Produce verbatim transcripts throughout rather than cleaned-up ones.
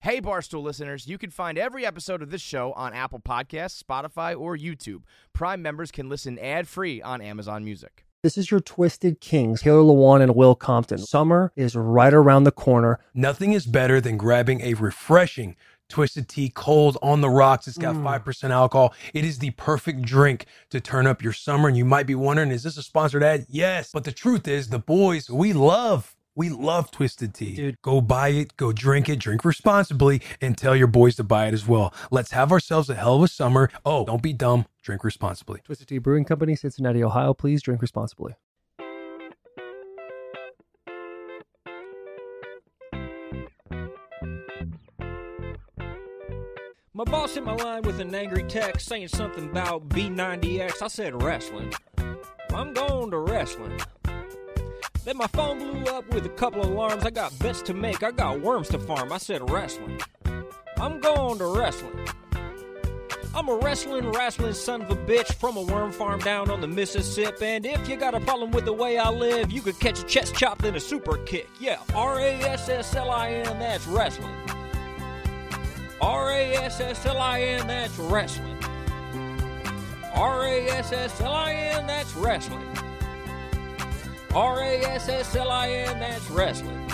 Hey, Barstool listeners, you can find every episode of this show on Apple Podcasts, Spotify, or YouTube. Prime members can listen ad-free on Amazon Music. This is your Twisted Kings, Taylor Lewan and Will Compton. Summer is right around the corner. Nothing is better than grabbing a refreshing Twisted Tea cold on the rocks. It's got mm. five percent alcohol. It is the perfect drink to turn up your summer. And you might be wondering, is this a sponsored ad? Yes. But the truth is, the boys, we love We love Twisted Tea. Dude. Go buy it, go drink it, drink responsibly, and tell your boys to buy it as well. Let's have ourselves a hell of a summer. Oh, don't be dumb. Drink responsibly. Twisted Tea Brewing Company, Cincinnati, Ohio. Please drink responsibly. My boss hit my line with an angry text saying something about B ninety X. I said wrestling. I'm going to wrestling. Then my phone blew up with a couple of alarms. I got bets to make. I got worms to farm. I said wrestling. I'm going to wrestling. I'm a wrestling, wrestling son of a bitch from a worm farm down on the Mississippi. And if you got a problem with the way I live, you could catch a chest chopped in a super kick. Yeah, R A S S L I N, that's wrestling. R A S S L I N, that's wrestling. R A S S L I N, that's wrestling. R A S S L I N, that's wrestling.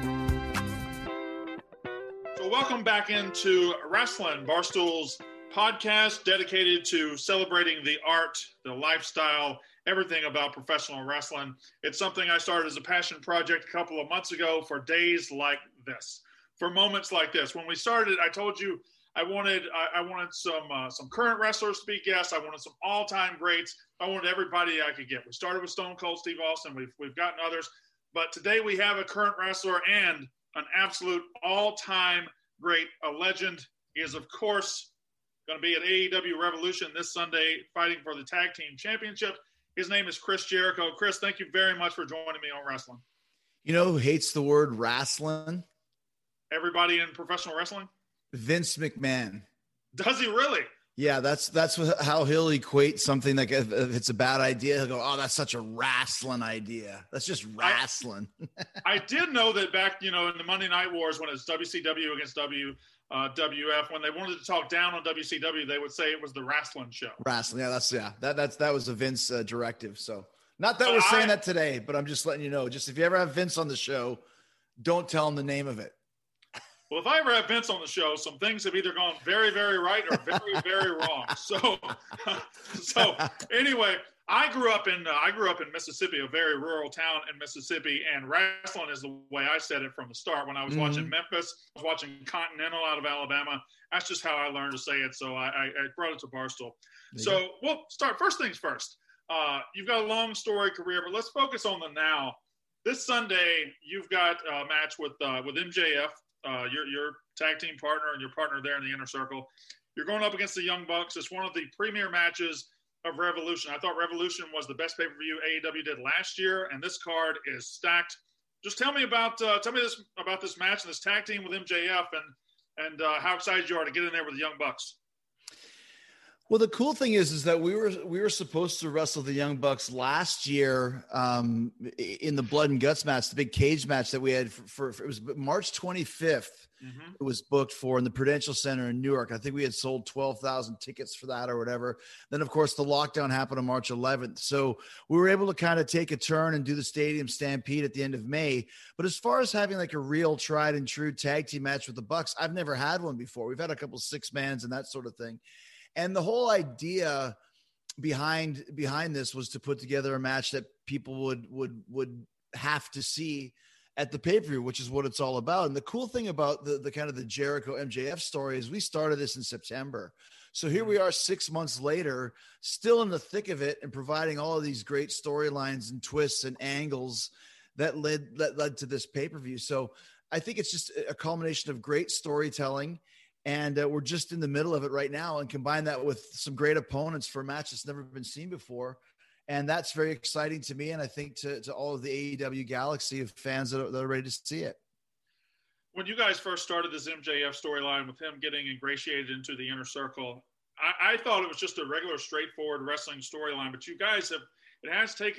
So welcome back into Wrestling, Barstool's podcast dedicated to celebrating the art, the lifestyle, everything about professional wrestling. It's something I started as a passion project a couple of months ago for days like this, for moments like this. When we started, I told you I wanted I, I wanted some uh, some current wrestlers to be guests. I wanted some all-time greats. I wanted everybody I could get. We started with Stone Cold Steve Austin. We've we've gotten others, but today we have a current wrestler and an absolute all-time great, a legend. He is, of course, going to be at A E W Revolution this Sunday, fighting for the Tag Team Championship. His name is Chris Jericho. Chris, thank you very much for joining me on Wrestling. You know who hates the word wrestling? Everybody in professional wrestling? Vince McMahon. Does he really? Yeah, that's that's what, how he'll equate something like if, if it's a bad idea, he'll go, "Oh, that's such a wrestling idea. That's just wrestling." I, I did know that back, you know, in the Monday Night Wars when it's W C W against W uh, W F, when they wanted to talk down on W C W, they would say it was the wrestling show. Wrestling, yeah, that's yeah, that that's that was a Vince uh, directive. So not that So we're saying I- that today, but I'm just letting you know. Just if you ever have Vince on the show, don't tell him the name of it. Well, if I ever have Vince on the show, some things have either gone very, very right or very, very wrong. So, so anyway, I grew up in uh, I grew up in Mississippi, a very rural town in Mississippi, and wrestling is the way I said it from the start. When I was mm-hmm. watching Memphis, I was watching Continental out of Alabama. That's just how I learned to say it. So I, I, I brought it to Barstool. There so we'll start. First things first. Uh, you've got a long story career, but let's focus on the now. This Sunday, you've got a match with uh, with M J F. Uh, your your tag team partner and your partner there in the Inner Circle. You're going up against the Young Bucks. It's one of the premier matches of Revolution. I thought Revolution was the best pay-per-view A E W did last year, and this card is stacked. Just tell me about uh, tell me this about this match and this tag team with M J F, and and uh, how excited you are to get in there with the Young Bucks. Well, the cool thing is, is that we were we were supposed to wrestle the Young Bucks last year um, in the Blood and Guts match, the big cage match that we had for, for, for it was March twenty-fifth. Mm-hmm. It was booked for in the Prudential Center in Newark. I think we had sold twelve thousand tickets for that or whatever. Then, of course, the lockdown happened on March eleventh. So we were able to kind of take a turn and do the Stadium Stampede at the end of May. But as far as having like a real tried and true tag team match with the Bucks, I've never had one before. We've had a couple six mans and that sort of thing. And the whole idea behind behind this was to put together a match that people would would would have to see at the pay-per-view, which is what it's all about. And the cool thing about the, the kind of the Jericho M J F story is we started this in September. So here we are six months later, still in the thick of it and providing all of these great storylines and twists and angles that led that led to this pay-per-view. So I think it's just a culmination of great storytelling. And uh, we're just in the middle of it right now, and combine that with some great opponents for a match that's never been seen before. And that's very exciting to me. And I think to, to all of the A E W galaxy of fans that are, that are ready to see it. When you guys first started this M J F storyline with him getting ingratiated into the Inner Circle, I, I thought it was just a regular, straightforward wrestling storyline, but you guys have, it has taken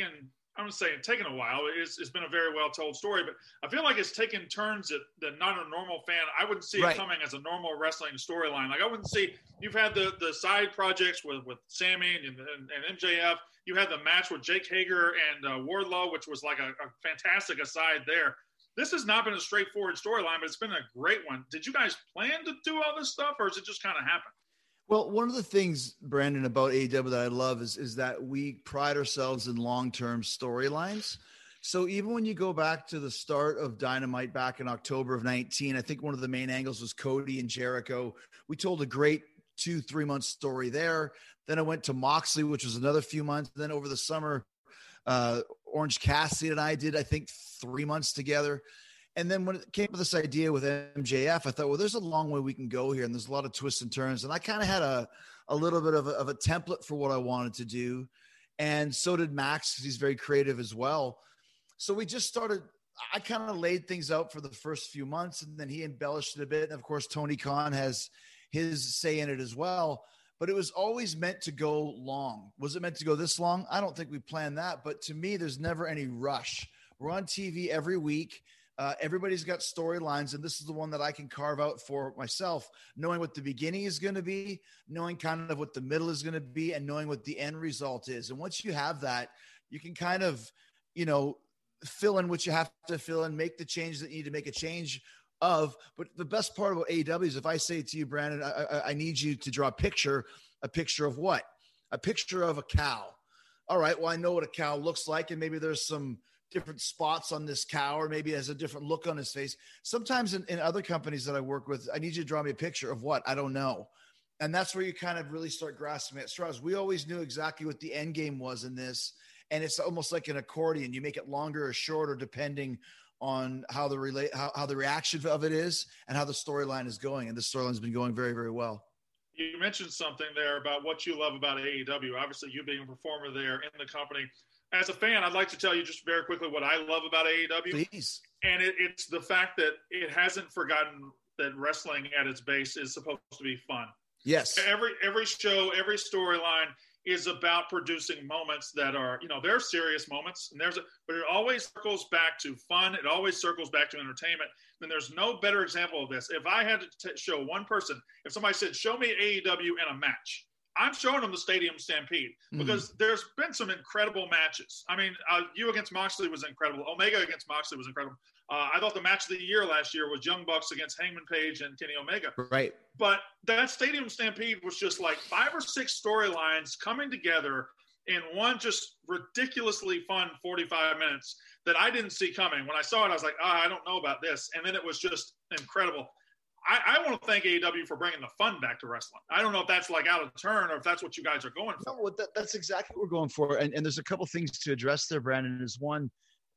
I'm going to say it's taken a while. It's, it's been a very well told story, but I feel like it's taken turns that, that not a normal fan, I wouldn't see right. it coming as a normal wrestling storyline. Like I wouldn't see, you've had the, the side projects with, with Sammy and, and, and M J F. You had the match with Jake Hager and uh, Wardlow, which was like a, a fantastic aside there. This has not been a straightforward storyline, but it's been a great one. Did you guys plan to do all this stuff, or is it just kind of happen? Well, one of the things, Brandon, about A E W that I love is, is that we pride ourselves in long-term storylines. So even when you go back to the start of Dynamite back in October of nineteen, I think one of the main angles was Cody and Jericho. We told a great two, three-month story there. Then I went to Moxley, which was another few months. Then over the summer, uh, Orange Cassidy and I did, I think, three months together. And then when it came to this idea with M J F, I thought, well, there's a long way we can go here. And there's a lot of twists and turns. And I kind of had a, a little bit of a, of a template for what I wanted to do. And so did Max, because he's very creative as well. So we just started, I kind of laid things out for the first few months, and then he embellished it a bit. And of course, Tony Khan has his say in it as well. But it was always meant to go long. Was it meant to go this long? I don't think we planned that. But to me, there's never any rush. We're on T V every week. Uh, everybody's got storylines, and this is the one that I can carve out for myself, knowing what the beginning is going to be, knowing kind of what the middle is going to be, and knowing what the end result is. And once you have that, you can kind of, you know, fill in what you have to fill in, make the change that you need to make a change of. But the best part about A E W is if I say to you, Brandon, I, I, I need you to draw a picture, a picture of what? A picture of a cow. All right, well, I know what a cow looks like, and maybe there's some different spots on this cow, or maybe it has a different look on his face. Sometimes in, in other companies that I work with, I need you to draw me a picture of what? I don't know. And that's where you kind of really start grasping at straws. We always knew exactly what the end game was in this. And it's almost like an accordion. You make it longer or shorter depending on how the relate, how, how the reaction of it is and how the storyline is going. And the storyline has been going very, very well. You mentioned something there about what you love about A E W. Obviously, you being a performer there in the company. As a fan, I'd like to tell you just very quickly what I love about A E W. Please. And it, it's the fact that it hasn't forgotten that wrestling at its base is supposed to be fun. Yes. Every every show, every storyline is about producing moments that are, you know, they're serious moments, and there's a, but it always circles back to fun. It always circles back to entertainment. And there's no better example of this. If I had to t- show one person, if somebody said, show me A E W in a match, I'm showing them the Stadium Stampede, because mm. there's been some incredible matches. I mean, uh, you against Moxley was incredible. Omega against Moxley was incredible. Uh, I thought the match of the year last year was Young Bucks against Hangman Page and Kenny Omega. Right. But that Stadium Stampede was just like five or six storylines coming together in one just ridiculously fun forty-five minutes that I didn't see coming. When I saw it, I was like, oh, I don't know about this. And then it was just incredible. I, I want to thank A E W for bringing the fun back to wrestling. I don't know if that's like out of turn or if that's what you guys are going for. No, that, that's exactly what we're going for. And, and there's a couple things to address there, Brandon. Is one,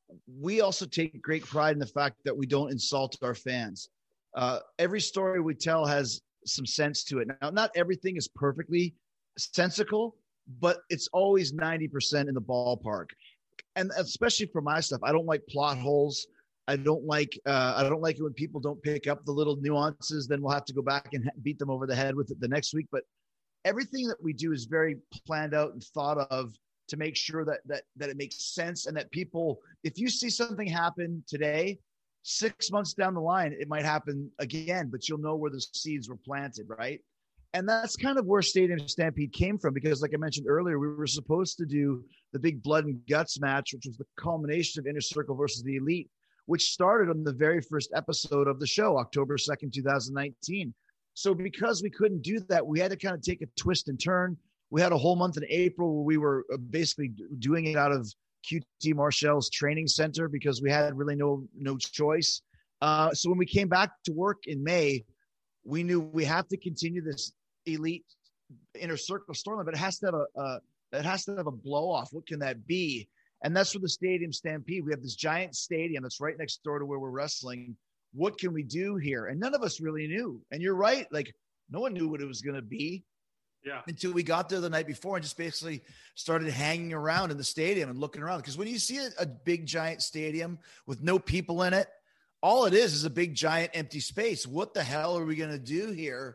we also take great pride in the fact that we don't insult our fans. Uh, every story we tell has some sense to it. Now, not everything is perfectly sensical, but it's always ninety percent in the ballpark. And especially for my stuff, I don't like plot holes. I don't like uh, I don't like it when people don't pick up the little nuances. Then we'll have to go back and beat them over the head with it the next week. But everything that we do is very planned out and thought of to make sure that that that it makes sense, and that people, if you see something happen today, six months down the line, it might happen again, but you'll know where the seeds were planted, right? And that's kind of where Stadium Stampede came from, because like I mentioned earlier, we were supposed to do the big blood and guts match, which was the culmination of Inner Circle versus the Elite, which started on the very first episode of the show, October second, twenty nineteen. So because we couldn't do that, we had to kind of take a twist and turn. We had a whole month in April where we were basically doing it out of Q T Marshall's training center because we had really no, no choice. Uh, so when we came back to work in May, we knew we have to continue this Elite Inner Circle storyline, but it has to have a, a it has to have a blow off. What can that be? And that's for the Stadium Stampede. We have this giant stadium that's right next door to where we're wrestling. What can we do here? And none of us really knew. And you're right. Like, no one knew what it was going to be. Yeah. Until we got there the night before and just basically started hanging around in the stadium and looking around. Because when you see a, a big, giant stadium with no people in it, all it is is a big, giant, empty space. What the hell are we going to do here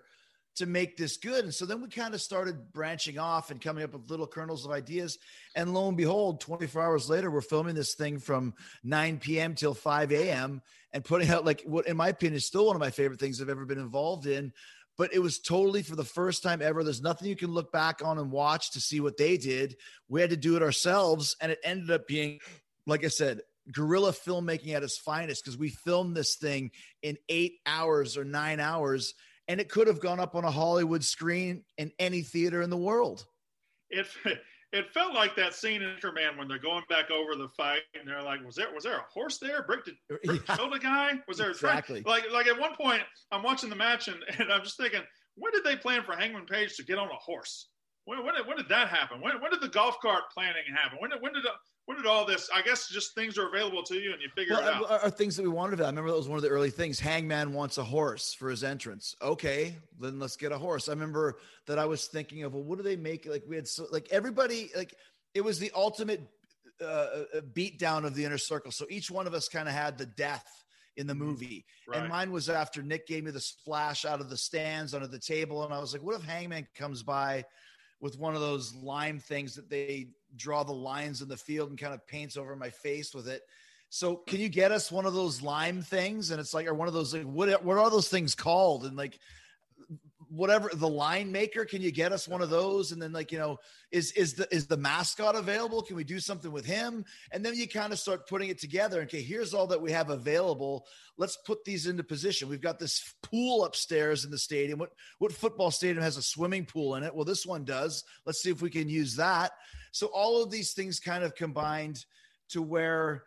to make this good. And so then we kind of started branching off and coming up with little kernels of ideas. And lo and behold, twenty-four hours later, we're filming this thing from nine p.m. till five a.m. and putting out like what, in my opinion, is still one of my favorite things I've ever been involved in. But it was totally for the first time ever. There's nothing you can look back on and watch to see what they did. We had to do it ourselves. And it ended up being, like I said, guerrilla filmmaking at its finest, because we filmed this thing in eight hours or nine hours, and it could have gone up on a Hollywood screen in any theater in the world. It it felt like that scene in Anchorman when they're going back over the fight, and they're like, "Was there was there a horse there? Brick did Brick Yeah. kill the guy? Was there Exactly. a like like at one point I'm watching the match and, and I'm just thinking, when did they plan for Hangman Page to get on a horse? When when did, when did that happen? When when did the golf cart planning happen? When did when did when did all this? I guess just things are available to you and you figure Well, it out. are, are things that we wanted to. I remember that was one of the early things. Hangman wants a horse for his entrance. Okay, then let's get a horse. I remember that I was thinking of, well, what do they make? Like we had so, like everybody, like it was the ultimate uh, beat down of the Inner Circle. So each one of us kind of had the death in the movie. Right. And mine was after Nick gave me the splash out of the stands under the table. And I was like, what if Hangman comes by with one of those lime things that they draw the lines in the field and kind of paints over my face with it? So can you get us one of those lime things? And it's like, or one of those, like, what, what are those things called? And like, whatever, the line maker, can you get us one of those? And then like, you know, is, is the, is the mascot available? Can we do something with him? And then you kind of start putting it together. Okay, here's all that we have available. Let's put these into position. We've got this pool upstairs in the stadium. What, what football stadium has a swimming pool in it? Well, this one does. Let's see if we can use that. So all of these things kind of combined to where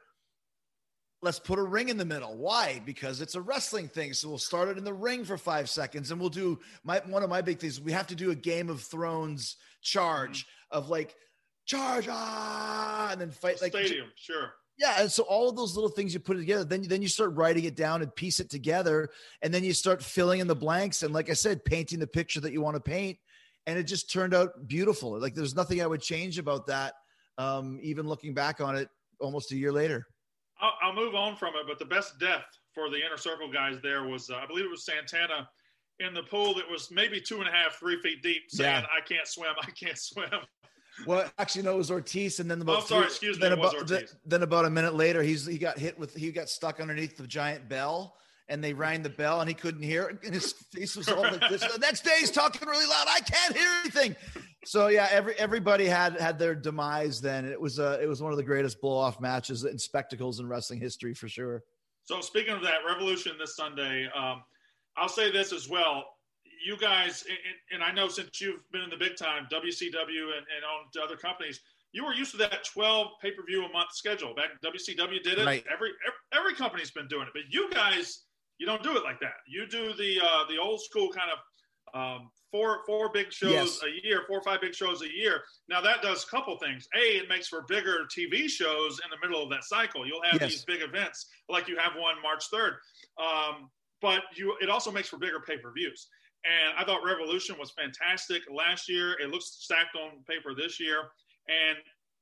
let's put a ring in the middle. Why? Because it's a wrestling thing. So we'll start it in the ring for five seconds and we'll do my, one of my big things. We have to do a Game of Thrones charge mm-hmm. of like charge, ah, and then fight like stadium. Sure. Yeah. And so all of those little things you put it together, then, then you start writing it down and piece it together. And then you start filling in the blanks. And like I said, painting the picture that you want to paint. And it just turned out beautiful. Like there's nothing I would change about that. Um, even looking back on it almost a year later. I'll, I'll move on from it, but the best death for the Inner Circle guys there was, uh, I believe it was Santana in the pool that was maybe two and a half, three feet deep, saying, Yeah. "I can't swim, I can't swim." Well, actually, no, it was Ortiz, and then about Oh, I'm sorry, three- excuse me, then it was about Ortiz. the- then about a minute later, he's he got hit with he got stuck underneath the giant bell, and they rang the bell, and he couldn't hear it, and his face was all like this. The next day, he's talking really loud. I can't hear anything. So yeah, every everybody had had their demise. Then it was uh, it was one of the greatest blow off matches and spectacles in wrestling history for sure. So speaking of that, Revolution this Sunday, um, I'll say this as well. You guys, and, and I know since you've been in the big time, W C W and, and on other companies, you were used to that twelve pay-per-view a month schedule. Back W C W did it. Right. Every, every every company's been doing it, but you guys, you don't do it like that. You do the uh, the old school kind of um, four four big shows Yes. a year, four or five big shows a year. Now that does a couple things. A, it makes for bigger T V shows in the middle of that cycle. You'll have Yes. these big events like you have one March third, um, but you it also makes for bigger pay-per-views. And I thought Revolution was fantastic last year. It looks stacked on paper this year. And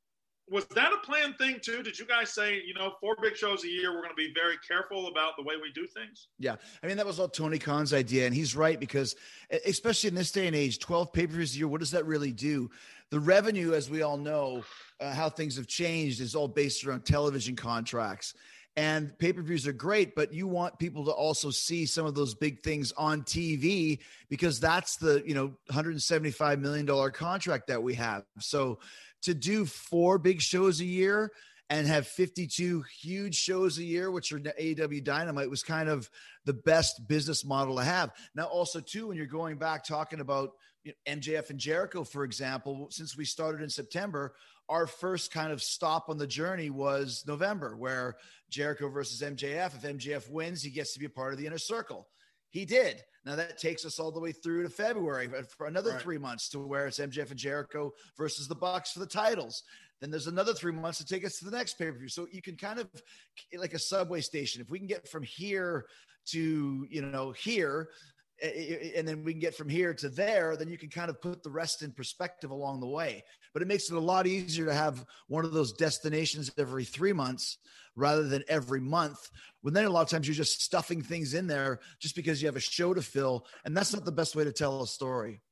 was that a planned thing too? Did you guys say, you know, four big shows a year, we're going to be very careful about the way we do things? Yeah. I mean, that was all Tony Khan's idea. And he's right, because especially in this day and age, twelve pay-per-views a year, what does that really do? The revenue, as we all know, uh, how things have changed, is all based around television contracts. And pay-per-views are great, but you want people to also see some of those big things on T V, because that's the, you know, one hundred seventy-five million dollars contract that we have. So to do four big shows a year and have fifty-two huge shows a year, which are A E W Dynamite, was kind of the best business model to have. Now, also too, when you're going back talking about, you know, M J F and Jericho, for example, since we started in September, our first kind of stop on the journey was November, where Jericho versus M J F. If M J F wins, he gets to be a part of the Inner Circle. He did. Now that takes us all the way through to February for another Right. three months to where it's M J F and Jericho versus the Bucks for the titles. Then there's another three months to take us to the next pay-per-view. So you can kind of, like a subway station, if we can get from here to, you know, here, and then we can get from here to there, then you can kind of put the rest in perspective along the way. But it makes it a lot easier to have one of those destinations every three months rather than every month, when then a lot of times you're just stuffing things in there just because you have a show to fill. And that's not the best way to tell a story.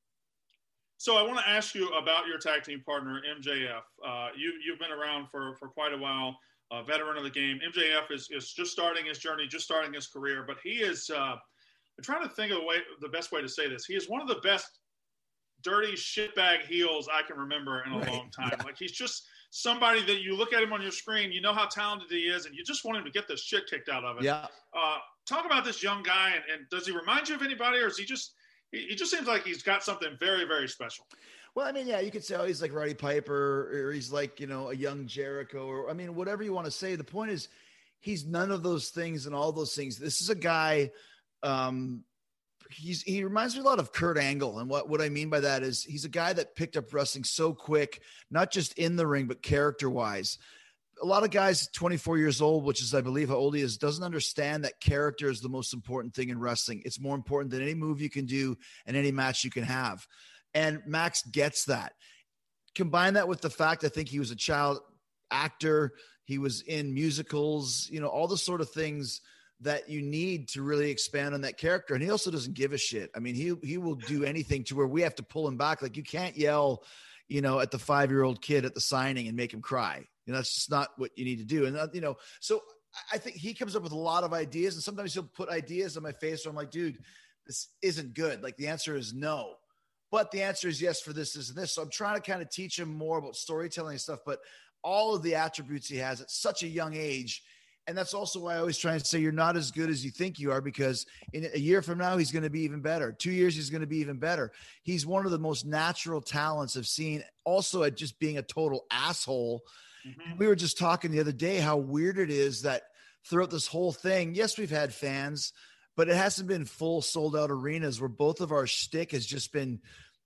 So I want to ask you about your tag team partner, M J F. Uh, you, you've been around for, for quite a while, a veteran of the game. M J F is, is just starting his journey, just starting his career, but he is, uh, I'm trying to think of the way, the best way to say this. He is one of the best dirty shitbag heels I can remember in a right. long time. Yeah. Like, he's just somebody that you look at him on your screen, you know how talented he is, and you just want him to get the shit kicked out of it. Yeah. Uh, talk about this young guy, and, and does he remind you of anybody, or is he just, he, he just seems like he's got something very, very special. Well, I mean, yeah, you could say, oh, he's like Roddy Piper, or he's like, you know, a young Jericho, or I mean, whatever you want to say. The point is, he's none of those things and all those things. This is a guy, um, he's, he reminds me a lot of Kurt Angle. And what, what I mean by that is he's a guy that picked up wrestling so quick, not just in the ring, but character wise. A lot of guys, twenty-four years old, which is, I believe, how old he is, doesn't understand that character is the most important thing in wrestling. It's more important than any move you can do and any match you can have. And Max gets that. Combine that with the fact, I think he was a child actor. He was in musicals, you know, all the sort of things that you need to really expand on that character. And he also doesn't give a shit. I mean, he, he will do anything to where we have to pull him back. Like, you can't yell, you know, at the five-year-old kid at the signing and make him cry. You know, that's just not what you need to do. And, uh, you know, so I think he comes up with a lot of ideas, and sometimes he'll put ideas on my face where I'm like, dude, this isn't good. Like, the answer is no, but the answer is yes for this, this, and this. So I'm trying to kind of teach him more about storytelling and stuff, but all of the attributes he has at such a young age. And that's also why I always try and say you're not as good as you think you are, because in a year from now, he's going to be even better. Two years, he's going to be even better. He's one of the most natural talents I've seen, also at just being a total asshole. Mm-hmm. We were just talking the other day how weird it is that throughout this whole thing, yes, we've had fans, but it hasn't been full sold out arenas where both of our shtick has just been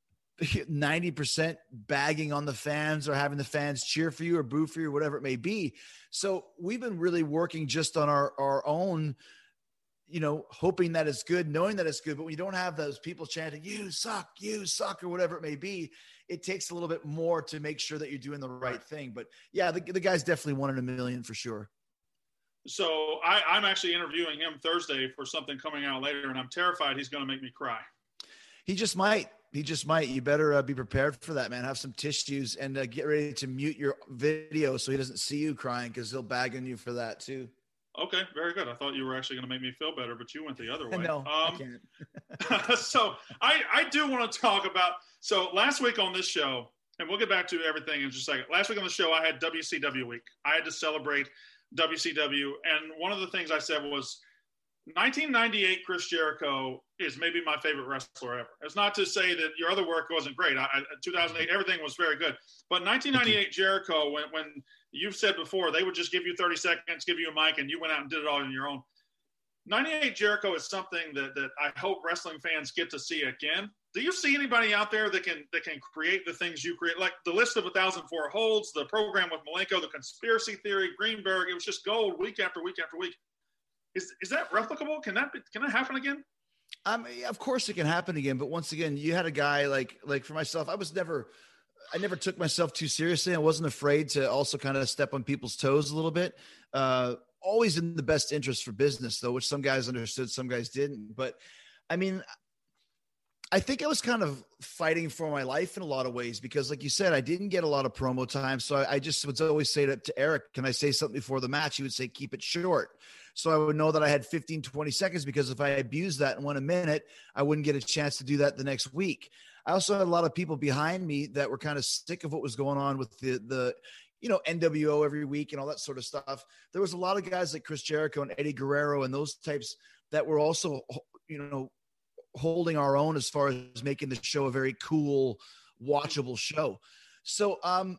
ninety percent bagging on the fans or having the fans cheer for you or boo for you or whatever it may be. So we've been really working just on our, our own, you know, hoping that it's good, knowing that it's good. But when you don't have those people chanting, you suck, you suck, or whatever it may be, it takes a little bit more to make sure that you're doing the right thing. But yeah, the, the guy's definitely one in a million for sure. So I, I'm actually interviewing him Thursday for something coming out later, and I'm terrified he's going to make me cry. He just might. He just might. You better uh, be prepared for that, man. Have some tissues and uh, get ready to mute your video so he doesn't see you crying, because he'll bag on you for that too. Okay, very good. I thought you were actually going to make me feel better, but you went the other way. No, um, I can't. So I, I do want to talk about – so last week on this show, and we'll get back to everything in just a second. Last week on the show, I had W C W week. I had to celebrate W C W, and one of the things I said was – nineteen ninety-eight Chris Jericho is maybe my favorite wrestler ever. It's not to say that your other work wasn't great. I, I, two thousand eight, everything was very good. But nineteen ninety-eight Jericho, when, when you've said before, they would just give you thirty seconds, give you a mic, and you went out and did it all on your own. ninety-eight Jericho is something that, that I hope wrestling fans get to see again. Do you see anybody out there that can that can create the things you create? Like the list of one thousand four holds, the program with Malenko, the conspiracy theory, Greenberg, it was just gold week after week after week. Is is that replicable? Can that be, can that happen again? Um, of course it can happen again. But once again, you had a guy like, like for myself, I was never, I never took myself too seriously. I wasn't afraid to also kind of step on people's toes a little bit. Uh, always in the best interest for business though, which some guys understood, some guys didn't. But I mean, I think I was kind of fighting for my life in a lot of ways, because like you said, I didn't get a lot of promo time. So I, I just would always say to, to Eric, can I say something before the match? He would say, keep it short. So I would know that I had fifteen, twenty seconds, because if I abused that and went a minute, I wouldn't get a chance to do that the next week. I also had a lot of people behind me that were kind of sick of what was going on with the, the, you know, N W O every week and all that sort of stuff. There was a lot of guys like Chris Jericho and Eddie Guerrero and those types that were also, you know, holding our own as far as making the show a very cool, watchable show. So um,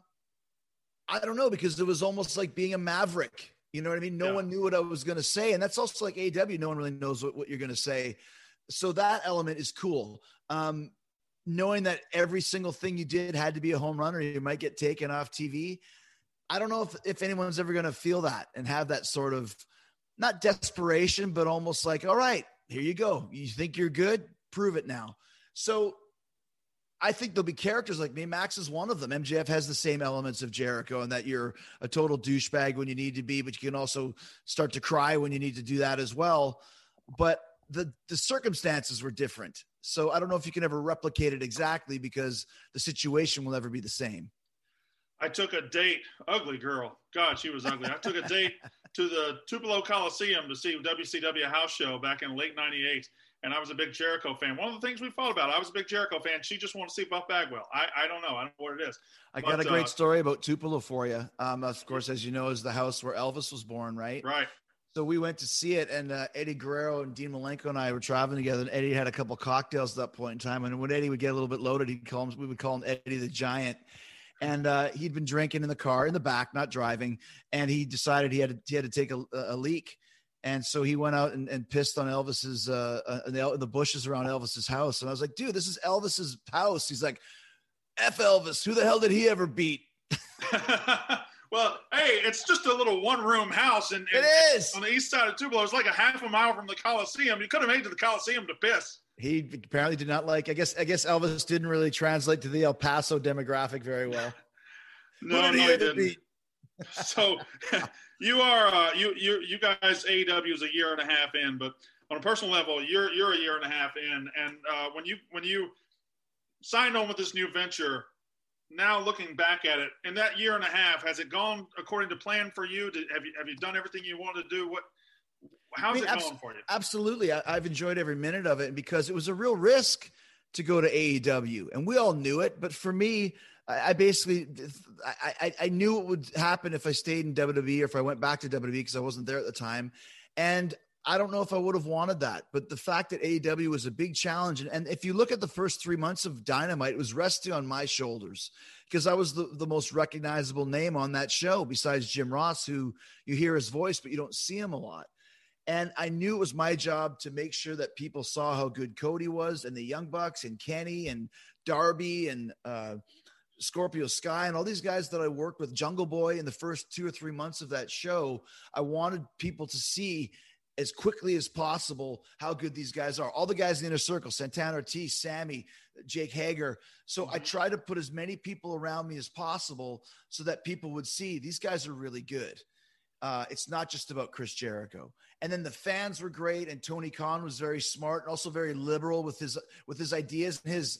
I don't know, because it was almost like being a maverick. You know what I mean? No yeah. one knew what I was going to say. And that's also like A E W. No one really knows what, what you're going to say. So that element is cool. Um, knowing that every single thing you did had to be a home run or you might get taken off T V. I don't know if, if anyone's ever going to feel that and have that sort of, not desperation, but almost like, all right, here you go. You think you're good? prove it now. So I think there'll be characters like me. Max is one of them. M J F has the same elements of Jericho, and that you're a total douchebag when you need to be, but you can also start to cry when you need to do that as well. But the, the circumstances were different. So I don't know if you can ever replicate it exactly, because the situation will never be the same. I took a date, ugly girl. God, she was ugly. I took a date to the Tupelo Coliseum to see W C W house show back in late ninety-eight. And I was a big Jericho fan. One of the things we fought about, I was a big Jericho fan. She just wanted to see Buff Bagwell. I, I don't know. I don't know what it is. I but, got a great uh, story about Tupelo for you. Um, of course, as you know, is the house where Elvis was born, right? Right. So we went to see it, and uh, Eddie Guerrero and Dean Malenko and I were traveling together. And Eddie had a couple cocktails at that point in time. And when Eddie would get a little bit loaded, he'd call him. We would call him Eddie the Giant. And uh, he'd been drinking in the car in the back, not driving. And he decided he had to, he had to take a, a leak. And so he went out and, and pissed on Elvis's, uh, uh, the, the bushes around Elvis's house. And I was like, dude, this is Elvis's house. He's like, F Elvis. Who the hell did he ever beat? Well, hey, it's just a little one-room house. And it is on the east side of Tupelo. It's like a half a mile from the Coliseum. You could have made it to the Coliseum to piss. He apparently did not like, I guess, I guess Elvis didn't really translate to the El Paso demographic very well. no, Who did no, he he ever didn't. beat? So you are, uh, you, you, you guys, A E W is a year and a half in, but on a personal level, you're, you're a year and a half in. And uh, when you, when you signed on with this new venture, now looking back at it, in that year and a half, has it gone according to plan for you? Did, have you, have you done everything you wanted to do? What, how's I mean, it abs- going for you? Absolutely. I, I've enjoyed every minute of it, because it was a real risk to go to A E W, and we all knew it. But for me, I, I basically, I, I, I knew what would happen if I stayed in W W E or if I went back to W W E, because I wasn't there at the time. And I don't know if I would have wanted that, but the fact that A E W was a big challenge. And, and if you look at the first three months of Dynamite, it was resting on my shoulders, because I was the, the most recognizable name on that show besides Jim Ross, who you hear his voice, but you don't see him a lot. And I knew it was my job to make sure that people saw how good Cody was, and the Young Bucks and Kenny and Darby and uh, Scorpio Sky and all these guys that I worked with, Jungle Boy, in the first two or three months of that show. I wanted people to see as quickly as possible how good these guys are. All the guys in the inner circle, Santana Ortiz, Sammy, Jake Hager. So I try to put as many people around me as possible so that people would see these guys are really good. Uh, it's not just about Chris Jericho. And then the fans were great, and Tony Khan was very smart and also very liberal with his with his ideas and his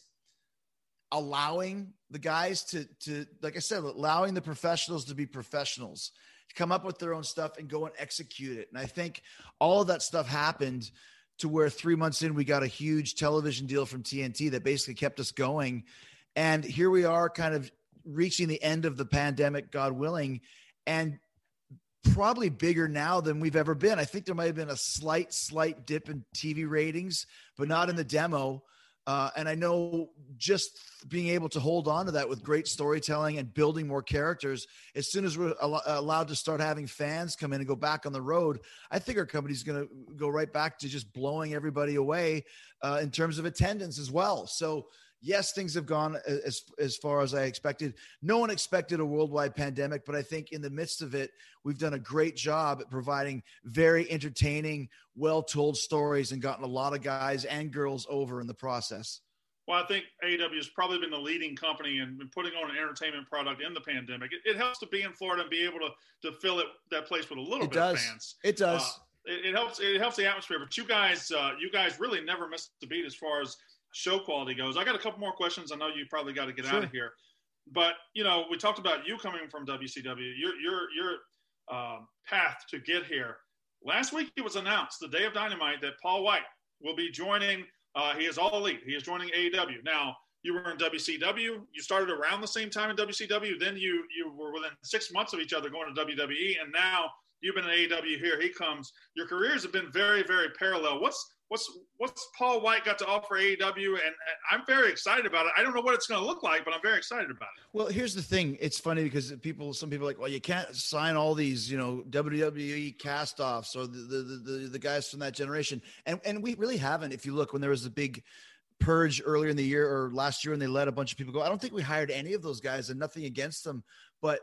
allowing the guys to to like I said, allowing the professionals to be professionals, to come up with their own stuff and go and execute it. And I think all of that stuff happened to where three months in, we got a huge television deal from T N T that basically kept us going. And here we are, kind of reaching the end of the pandemic, God willing, and probably bigger now than we've ever been. I think there might have been a slight, slight dip in T V ratings, but not in the demo. Uh, and I know just being able to hold on to that with great storytelling and building more characters, as soon as we're al- allowed to start having fans come in and go back on the road, I think our company's going to go right back to just blowing everybody away uh, in terms of attendance as well. So yes, things have gone as, as far as I expected. No one expected a worldwide pandemic, but I think in the midst of it, we've done a great job at providing very entertaining, well-told stories and gotten a lot of guys and girls over in the process. Well, I think A E W has probably been the leading company in putting on an entertainment product in the pandemic. It, it helps to be in Florida and be able to, to fill it, that place with a little it bit does. of fans. It does. Uh, it, it helps. It helps the atmosphere. But you guys, uh, you guys really never missed the beat as far as show quality goes. I got a couple more questions. I know you probably got to get sure. out of here, but you know, we talked about you coming from W C W, your, your, your um, path to get here. Last week it was announced, the day of Dynamite, that Paul White will be joining, uh, he is All Elite. He is joining A E W. Now, you were in W C W. You started around the same time in W C W. Then you, you were within six months of each other going to W W E. And now you've been in A E W. Here he comes. Your careers have been very, very parallel. What's, What's what's Paul White got to offer A E W? And, and I'm very excited about it. I don't know what it's going to look like, but I'm very excited about it. Well, here's the thing. It's funny because people, some people are like, well, you can't sign all these, you know, W W E cast-offs or the the, the, the guys from that generation. And, and we really haven't. If you look, when there was a big purge earlier in the year or last year and they let a bunch of people go, I don't think we hired any of those guys, and nothing against them. But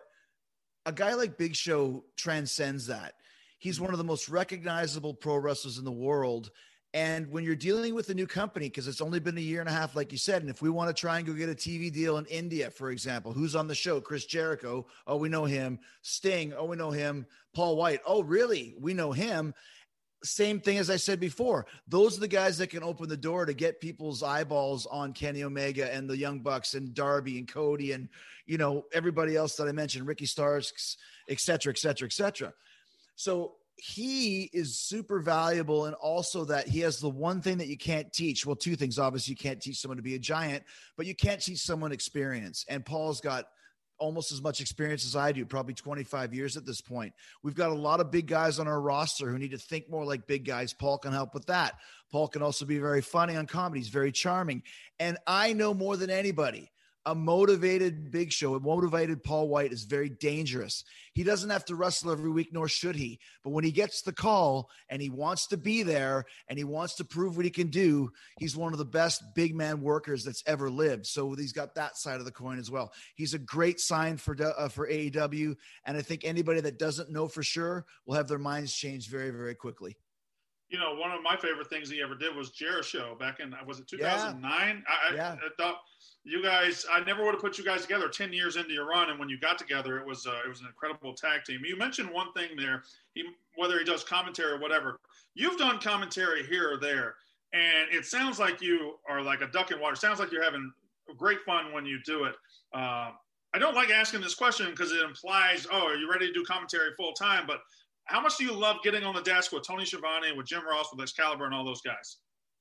a guy like Big Show transcends that. He's one of the most recognizable pro wrestlers in the world. And when you're dealing with a new company, because it's only been a year and a half, like you said, and if we want to try and go get a T V deal in India, for example, who's on the show? Chris Jericho. Oh, we know him. Sting. Oh, we know him. Paul White. Oh, really? We know him. Same thing as I said before. Those are the guys that can open the door to get people's eyeballs on Kenny Omega and the Young Bucks and Darby and Cody and, you know, everybody else that I mentioned, Ricky Starks, et cetera, et cetera, et cetera. So he is super valuable. And also that he has the one thing that you can't teach. Well, two things. Obviously, you can't teach someone to be a giant, but you can't teach someone experience. And Paul's got almost as much experience as I do, probably twenty-five years at this point. We've got a lot of big guys on our roster who need to think more like big guys. Paul can help with that. Paul can also be very funny on comedy. He's very charming. And I know more than anybody, a motivated Big Show, a motivated Paul White is very dangerous. He doesn't have to wrestle every week, nor should he. But when he gets the call and he wants to be there and he wants to prove what he can do, he's one of the best big man workers that's ever lived. So he's got that side of the coin as well. He's a great sign for uh, for A E W. And I think anybody that doesn't know for sure will have their minds changed very, very quickly. You know, one of my favorite things he ever did was Jericho back in, was it two thousand nine? Yeah. I, yeah. I, I thought you guys, I never would have put you guys together ten years into your run. And when you got together, it was, uh, it was an incredible tag team. You mentioned one thing there, he, whether he does commentary or whatever, you've done commentary here or there. And it sounds like you are like a duck in water. It sounds like you're having great fun when you do it. Uh, I don't like asking this question because it implies, oh, are you ready to do commentary full time? But how much do you love getting on the desk with Tony Schiavone, with Jim Ross, with Excalibur, and all those guys?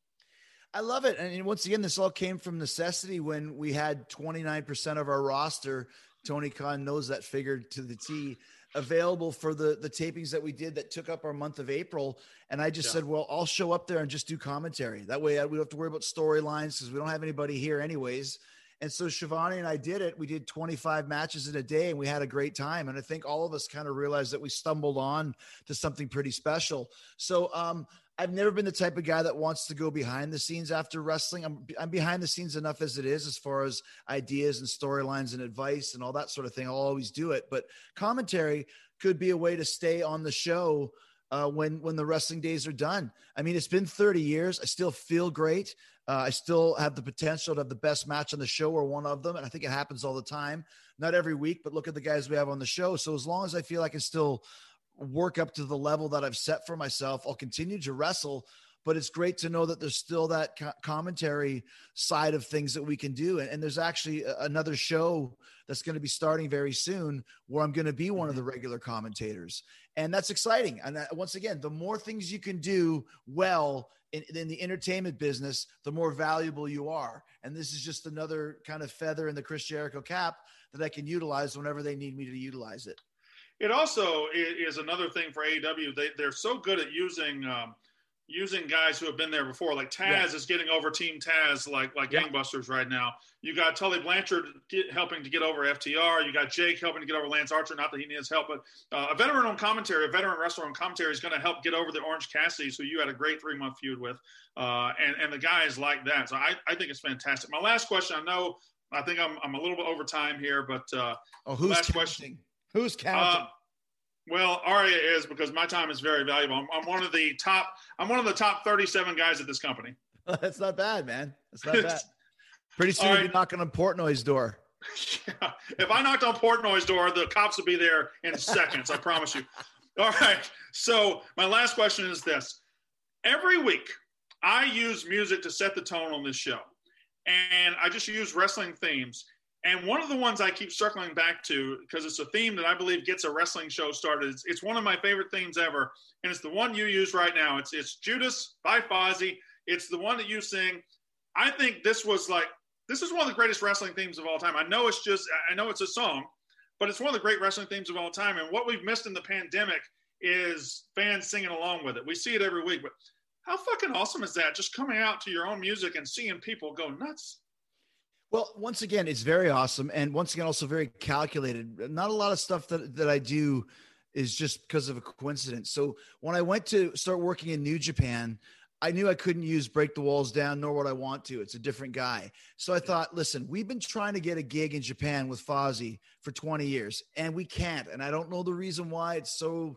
I love it. And once again, this all came from necessity when we had twenty-nine percent of our roster, Tony Khan knows that figure to the T, available for the, the tapings that we did that took up our month of April. And I just yeah. said, well, I'll show up there and just do commentary. That way we don't have to worry about storylines because we don't have anybody here anyways. And so Schiavone and I did it. We did twenty-five matches in a day and we had a great time. And I think all of us kind of realized that we stumbled on to something pretty special. So um, I've never been the type of guy that wants to go behind the scenes after wrestling. I'm, I'm behind the scenes enough as it is, as far as ideas and storylines and advice and all that sort of thing. I'll always do it. But commentary could be a way to stay on the show uh, when, when the wrestling days are done. I mean, it's been thirty years. I still feel great. Uh, I still have the potential to have the best match on the show or one of them. And I think it happens all the time, not every week, but look at the guys we have on the show. So as long as I feel I can still work up to the level that I've set for myself, I'll continue to wrestle. But it's great to know that there's still that co- commentary side of things that we can do. And, and there's actually a, another show that's going to be starting very soon where I'm going to be one of the regular commentators. And that's exciting. And that, once again, the more things you can do well in, in the entertainment business, the more valuable you are. And this is just another kind of feather in the Chris Jericho cap that I can utilize whenever they need me to utilize it. It also is another thing for A E W. They, they're so good at using um, using guys who have been there before. Like Taz yeah. is getting over Team Taz like like yeah. gangbusters right now. You got Tully Blanchard get, helping to get over F T R. You got Jake helping to get over Lance Archer. Not that he needs help, but uh, a veteran on commentary, a veteran wrestler on commentary is going to help get over the Orange Cassidy, who you had a great three-month feud with, uh, and, and the guys like that. So I, I think it's fantastic. My last question, I know I think I'm, I'm a little bit over time here, but uh, oh, who's last counting? question. Who's counting? Uh, Well, Aria is, because my time is very valuable. I'm, I'm one of the top. I'm one of the top thirty-seven guys at this company. That's not bad, man. That's not bad. Pretty soon you'll be knocking on Portnoy's door. Yeah. If I knocked on Portnoy's door, the cops would be there in seconds. I promise you. All right. So my last question is this: every week, I use music to set the tone on this show, and I just use wrestling themes. And one of the ones I keep circling back to, because it's a theme that I believe gets a wrestling show started. It's, it's one of my favorite themes ever, and it's the one you use right now. It's it's Judas by Fozzy. It's the one that you sing. I think this was like, this is one of the greatest wrestling themes of all time. I know it's just, I know it's a song, but it's one of the great wrestling themes of all time. And what we've missed in the pandemic is fans singing along with it. We see it every week, but how fucking awesome is that? Just coming out to your own music and seeing people go nuts. Well, once again, it's very awesome. And once again, also very calculated. Not a lot of stuff that, that I do is just because of a coincidence. So when I went to start working in New Japan, I knew I couldn't use Break the Walls Down, nor would I want to. It's a different guy. So I thought, listen, we've been trying to get a gig in Japan with Fozzy for twenty years, and we can't. And I don't know the reason why. It's so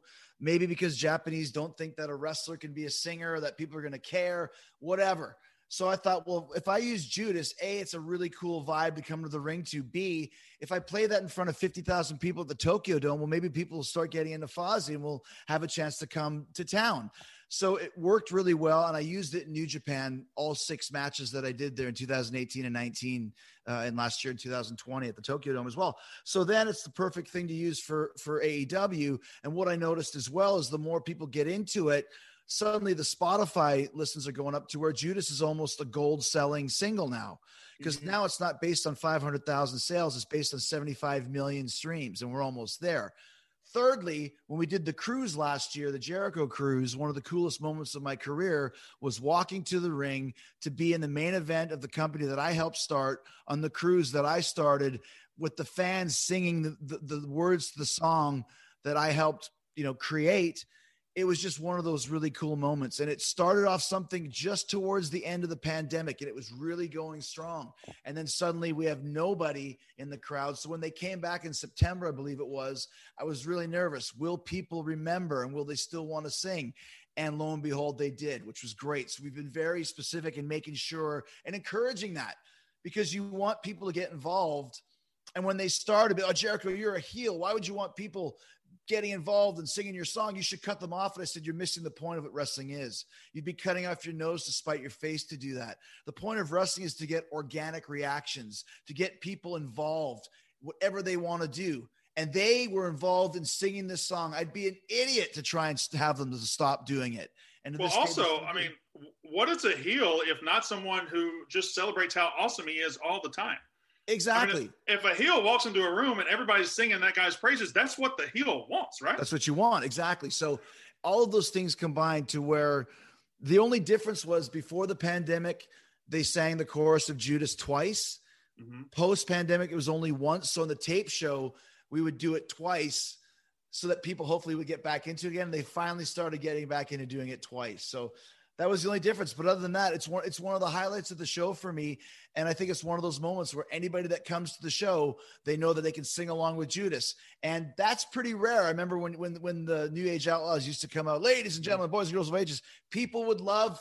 maybe because Japanese don't think that a wrestler can be a singer, or that people are going to care, whatever. So I thought, well, if I use Judas, A, it's a really cool vibe to come to the ring to. B, if I play that in front of fifty thousand people at the Tokyo Dome, well, maybe people will start getting into Fozzy and we'll have a chance to come to town. So it worked really well, and I used it in New Japan, all six matches that I did there in two thousand eighteen and nineteen, uh, and last year in two thousand twenty at the Tokyo Dome as well. So then it's the perfect thing to use for, for A E W. And what I noticed as well is the more people get into it, suddenly the Spotify listens are going up to where Judas is almost a gold selling single now, because mm-hmm. now it's not based on five hundred thousand sales. It's based on seventy-five million streams, and we're almost there. Thirdly, when we did the cruise last year, the Jericho cruise, one of the coolest moments of my career was walking to the ring to be in the main event of the company that I helped start on the cruise that I started, with the fans singing the, the, the words to the song that I helped, you know, create. It was just one of those really cool moments. And it started off something just towards the end of the pandemic, and it was really going strong. And then suddenly we have nobody in the crowd. So when they came back in September, I believe it was, I was really nervous. Will people remember, and will they still want to sing? And lo and behold, they did, which was great. So we've been very specific in making sure and encouraging that, because you want people to get involved. And when they started, oh, Jericho, you're a heel. Why would you want people getting involved and singing your song? You should cut them off. And I said, you're missing the point of what wrestling is. You'd be cutting off your nose to spite your face to do that. The point of wrestling is to get organic reactions, to get people involved, whatever they want to do. And they were involved in singing this song. I'd be an idiot to try and have them to stop doing it. And well, also, I mean, what is a heel if not someone who just celebrates how awesome he is all the time? Exactly. I mean, if, if a heel walks into a room and everybody's singing that guy's praises, that's what the heel wants, right? That's what you want. Exactly. So all of those things combined to where the only difference was before the pandemic, they sang the chorus of Judas twice. Mm-hmm. Post pandemic, it was only once. So in the tape show, we would do it twice so that people hopefully would get back into it again. They finally started getting back into doing it twice. So that was the only difference. But other than that, it's one, it's one of the highlights of the show for me. And I think it's one of those moments where anybody that comes to the show, they know that they can sing along with Judas. And that's pretty rare. I remember when, when, when the New Age Outlaws used to come out, ladies and gentlemen, boys and girls of ages, people would love,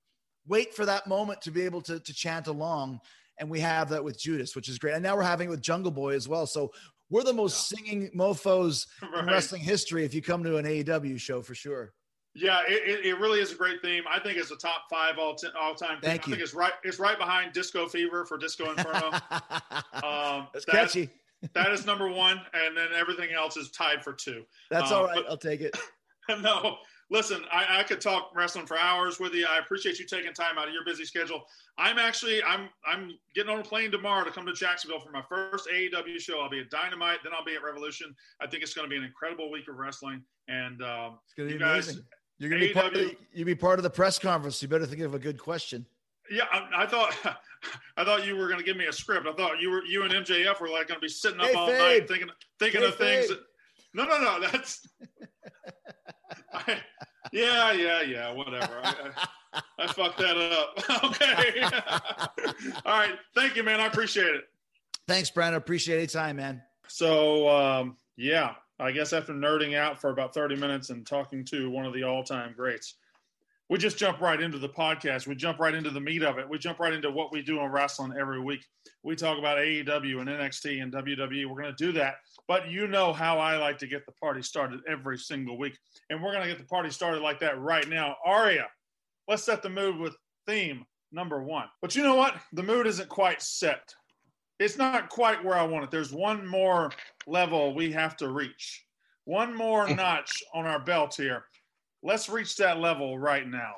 wait for that moment to be able to, to chant along. And we have that with Judas, which is great. And now we're having it with Jungle Boy as well. So we're the most yeah. singing mofos right. in wrestling history if you come to an A E W show, for sure. Yeah, it, it really is a great theme. I think it's a top five all t- all time. Theme. Thank I you. think it's right. It's right behind Disco Fever for Disco Inferno. um, That's that, catchy. That is number one, and then everything else is tied for two. That's um, all right. But, I'll take it. No, listen, I, I could talk wrestling for hours with you. I appreciate you taking time out of your busy schedule. I'm actually I'm I'm getting on a plane tomorrow to come to Jacksonville for my first A E W show. I'll be at Dynamite, then I'll be at Revolution. I think it's going to be an incredible week of wrestling, and um, it's going to be guys, amazing. You're going to be part of the, you be part of the press conference. You better think of a good question. Yeah, I, I thought I thought you were going to give me a script. I thought you were you and M J F were like going to be sitting up hey, all Fabe. night thinking thinking hey, of things. Fabe. That, no, no, no. That's I, yeah, yeah, yeah. Whatever. I, I, I fucked that up. Okay. All right. Thank you, man. I appreciate it. Thanks, Brandon. Appreciate any time, man. So um, yeah. I guess after nerding out for about thirty minutes and talking to one of the all-time greats, we just jump right into the podcast. We jump right into the meat of it. We jump right into what we do in wrestling every week. We talk about A E W and N X T and W W E. We're going to do that. But you know how I like to get the party started every single week. And we're going to get the party started like that right now. Aria, let's set the mood with theme number one. But you know what? The mood isn't quite set. It's not quite where I want it. There's one more level we have to reach. One more notch on our belt here. Let's reach that level right now.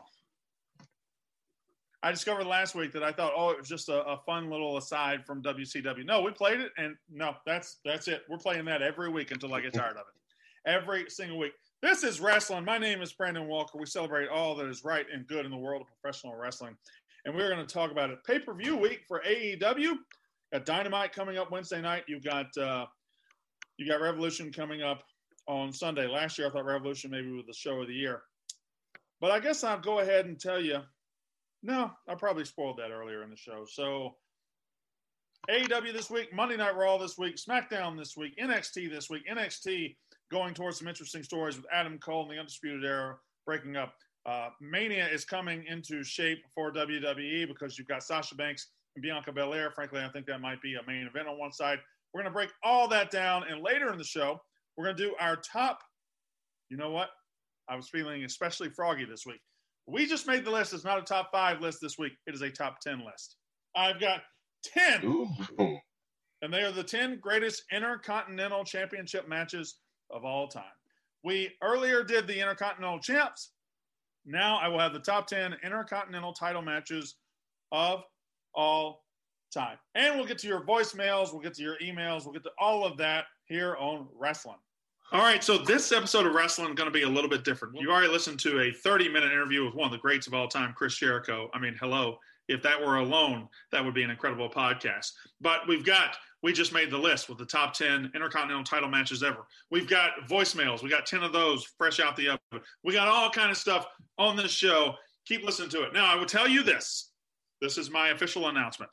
I discovered last week that I thought, oh, it was just a, a fun little aside from W C W. No, we played it, and no, that's that's it. We're playing that every week until I get tired of it. Every single week. This is wrestling. My name is Brandon Walker. We celebrate all that is right and good in the world of professional wrestling. And we're going to talk about it. Pay-per-view week for A E W. Got Dynamite coming up Wednesday night. You've got uh, you got Revolution coming up on Sunday. Last year, I thought Revolution maybe was the show of the year. But I guess I'll go ahead and tell you, no, I probably spoiled that earlier in the show. So A E W this week, Monday Night Raw this week, SmackDown this week, N X T this week. N X T going towards some interesting stories with Adam Cole and the Undisputed Era breaking up. Uh, Mania is coming into shape for W W E because you've got Sasha Banks and Bianca Belair. Frankly, I think that might be a main event on one side. We're going to break all that down, and later in the show, we're going to do our top. You know what? I was feeling especially froggy this week. We just made the list. It's not a top five list this week. It is a top ten list. I've got ten. Ooh. And they are the ten greatest Intercontinental Championship matches of all time. We earlier did the Intercontinental Champs. Now I will have the top ten Intercontinental title matches of all time. And we'll get to your voicemails. We'll get to your emails. We'll get to all of that here on Wrestling. All right, so this episode of Wrestling is going to be a little bit different. You already listened to a thirty-minute interview with one of the greats of all time, Chris Jericho. I mean, hello. If that were alone, that would be an incredible podcast. But we've got, we just made the list with the top ten Intercontinental title matches ever. We've got voicemails. We got ten of those fresh out the oven. We got all kind of stuff on this show. Keep listening to it. Now, I will tell you this. This is my official announcement.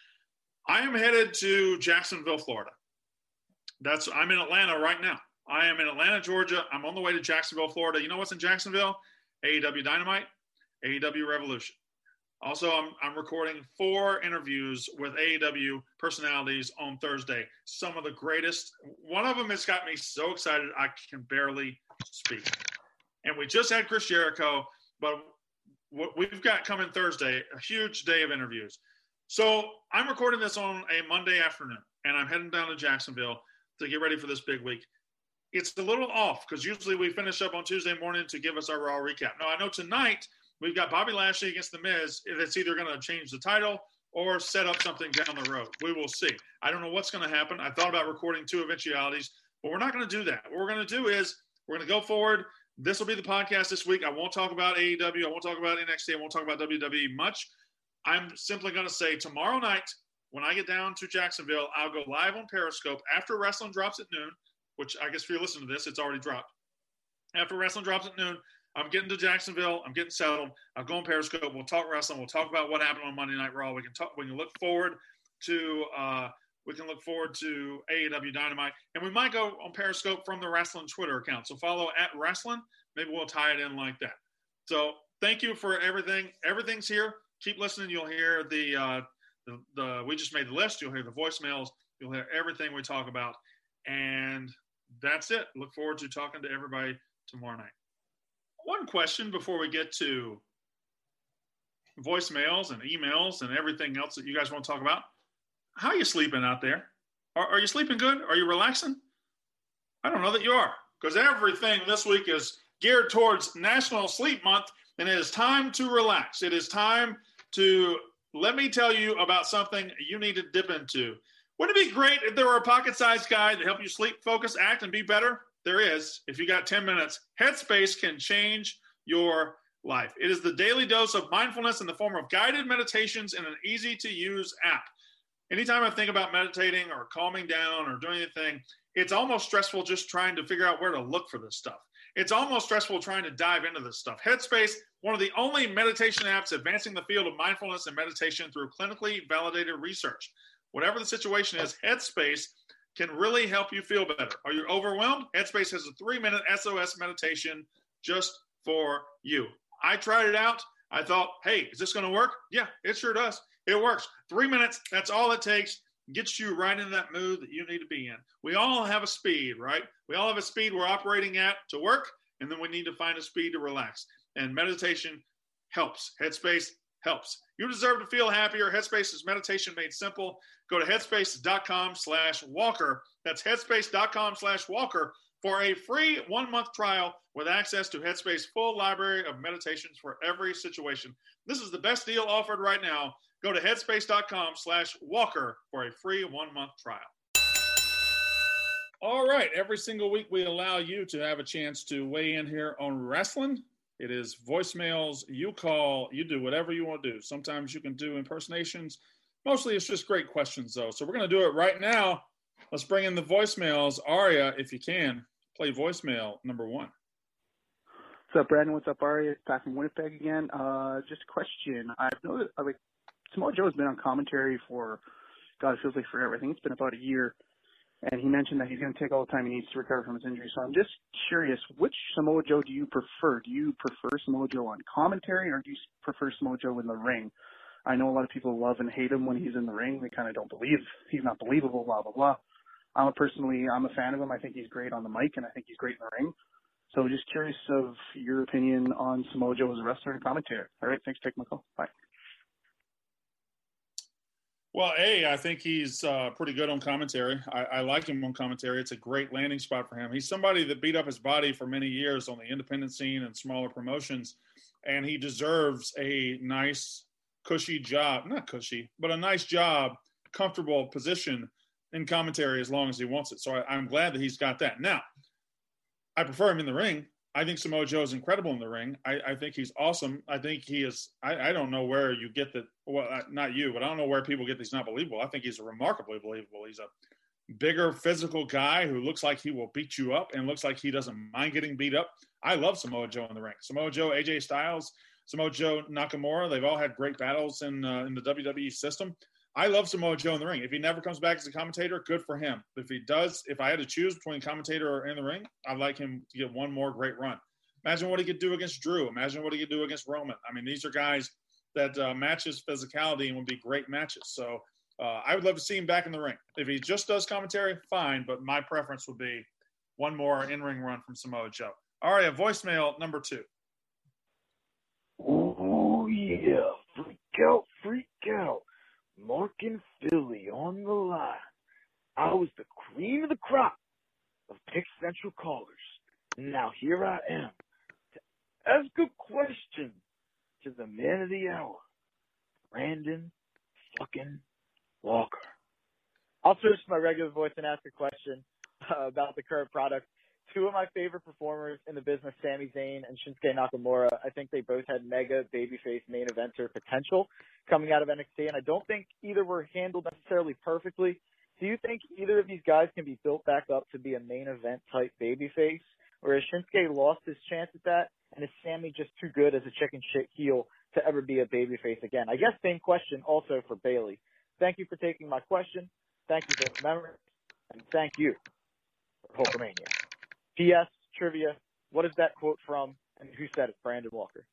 I am headed to Jacksonville, Florida. That's I'm in Atlanta right now. I am in Atlanta, Georgia. I'm on the way to Jacksonville, Florida. You know what's in Jacksonville? A E W Dynamite, A E W Revolution. Also, I'm, I'm recording four interviews with A E W personalities on Thursday. Some of the greatest. One of them has got me so excited I can barely speak. And we just had Chris Jericho, but what we've got coming Thursday, a huge day of interviews. So I'm recording this on a Monday afternoon, and I'm heading down to Jacksonville to get ready for this big week. It's a little off because usually we finish up on Tuesday morning to give us our Raw recap. Now, I know tonight we've got Bobby Lashley against The Miz. It's either going to change the title or set up something down the road. We will see. I don't know what's going to happen. I thought about recording two eventualities, but we're not going to do that. What we're going to do is we're going to go forward. This will be the podcast this week. I won't talk about A E W. I won't talk about N X T. I won't talk about W W E much. I'm simply going to say tomorrow night when I get down to Jacksonville, I'll go live on Periscope after Wrestling drops at noon, which I guess if you're listening to this, it's already dropped. After Wrestling drops at noon, I'm getting to Jacksonville. I'm getting settled. I'll go on Periscope. We'll talk wrestling. We'll talk about what happened on Monday Night Raw. We can talk. We can look forward to. Uh, we can look forward to A E W Dynamite, and we might go on Periscope from the Wrestling Twitter account. So follow at Wrestling. Maybe we'll tie it in like that. So thank you for everything. Everything's here. Keep listening. You'll hear the uh, the, the we just made the list. You'll hear the voicemails. You'll hear everything we talk about, and that's it. Look forward to talking to everybody tomorrow night. One question before we get to voicemails and emails and everything else that you guys want to talk about. How are you sleeping out there? Are, are you sleeping good? Are you relaxing? I don't know that you are, because everything this week is geared towards National Sleep Month, and it is time to relax. It is time to let me tell you about something you need to dip into. Wouldn't it be great if there were a pocket-sized guide to help you sleep, focus, act, and be better? There is. If you got ten minutes, Headspace can change your life. It is the daily dose of mindfulness in the form of guided meditations in an easy-to-use app. Anytime I think about meditating or calming down or doing anything, it's almost stressful just trying to figure out where to look for this stuff. It's almost stressful trying to dive into this stuff. Headspace, one of the only meditation apps advancing the field of mindfulness and meditation through clinically validated research. Whatever the situation is, Headspace can really help you feel better. Are you overwhelmed? Headspace has a three-minute S O S meditation just for you. I tried it out. I thought, hey, is this going to work? Yeah, it sure does. It works. Three minutes, that's all it takes. Gets you right in that mood that you need to be in. We all have a speed, right? We all have a speed we're operating at to work, and then we need to find a speed to relax. And meditation helps. Headspace helps. You deserve to feel happier. Headspace is meditation made simple. Go to headspace.com slash walker. That's headspace.com slash walker for a free one-month trial with access to Headspace's full library of meditations for every situation. This is the best deal offered right now. Go to headspace.com slash walker for a free one-month trial. All right. Every single week we allow you to have a chance to weigh in here on wrestling. It is voicemails. You call. You do whatever you want to do. Sometimes you can do impersonations. Mostly it's just great questions, though. So we're going to do it right now. Let's bring in the voicemails. Aria, if you can, play voicemail number one. What's up, Brandon? What's up, Aria? Back from Winnipeg again. Uh, just a question. I've noticed, like, Samoa Joe's been on commentary for a God, it feels like forever. I think it's been about a year. And he mentioned that he's going to take all the time he needs to recover from his injury. So I'm just curious, which Samoa Joe do you prefer? Do you prefer Samoa Joe on commentary, or do you prefer Samoa Joe in the ring? I know a lot of people love and hate him when he's in the ring. They kind of don't believe he's not believable, blah, blah, blah. I'm a personally, I'm a fan of him. I think he's great on the mic, and I think he's great in the ring. So just curious of your opinion on Samoa Joe as a wrestler and commentator. All right, thanks for taking my call. Bye. Well, A, I think he's uh, pretty good on commentary. I, I like him on commentary. It's a great landing spot for him. He's somebody that beat up his body for many years on the independent scene and smaller promotions, and he deserves a nice, cushy job. Not cushy, but a nice job, comfortable position in commentary as long as he wants it. So I, I'm glad that he's got that. Now, I prefer him in the ring. I think Samoa Joe is incredible in the ring. I, I think he's awesome. I think he is – I don't know where you get the – well, not you, but I don't know where people get these not believable. I think he's remarkably believable. He's a bigger physical guy who looks like he will beat you up and looks like he doesn't mind getting beat up. I love Samoa Joe in the ring. Samoa Joe, A J Styles, Samoa Joe, Nakamura, they've all had great battles in uh, in the W W E system. I love Samoa Joe in the ring. If he never comes back as a commentator, good for him. If he does, if I had to choose between commentator or in the ring, I'd like him to get one more great run. Imagine what he could do against Drew. Imagine what he could do against Roman. I mean, these are guys that uh, match his physicality and would be great matches. So uh, I would love to see him back in the ring. If he just does commentary, fine, but my preference would be one more in-ring run from Samoa Joe. All right, voicemail number two. Oh, yeah. Freak out, freak out. Mark and Philly on the line. I was the cream of the crop of Pick Central callers. Now here I am to ask a question to the man of the hour, Brandon fucking Walker. I'll switch to my regular voice and ask a question uh, about the current product. Two of my favorite performers in the business, Sami Zayn and Shinsuke Nakamura, I think they both had mega babyface main eventer potential coming out of N X T, and I don't think either were handled necessarily perfectly. Do you think either of these guys can be built back up to be a main event type babyface? Or has Shinsuke lost his chance at that, and is Sami just too good as a chicken shit heel to ever be a babyface again? I guess same question also for Bayley. Thank you for taking my question. Thank you for the memory, and thank you for Hulkamania. P S. Trivia, what is that quote from, and who said it? Brandon Walker.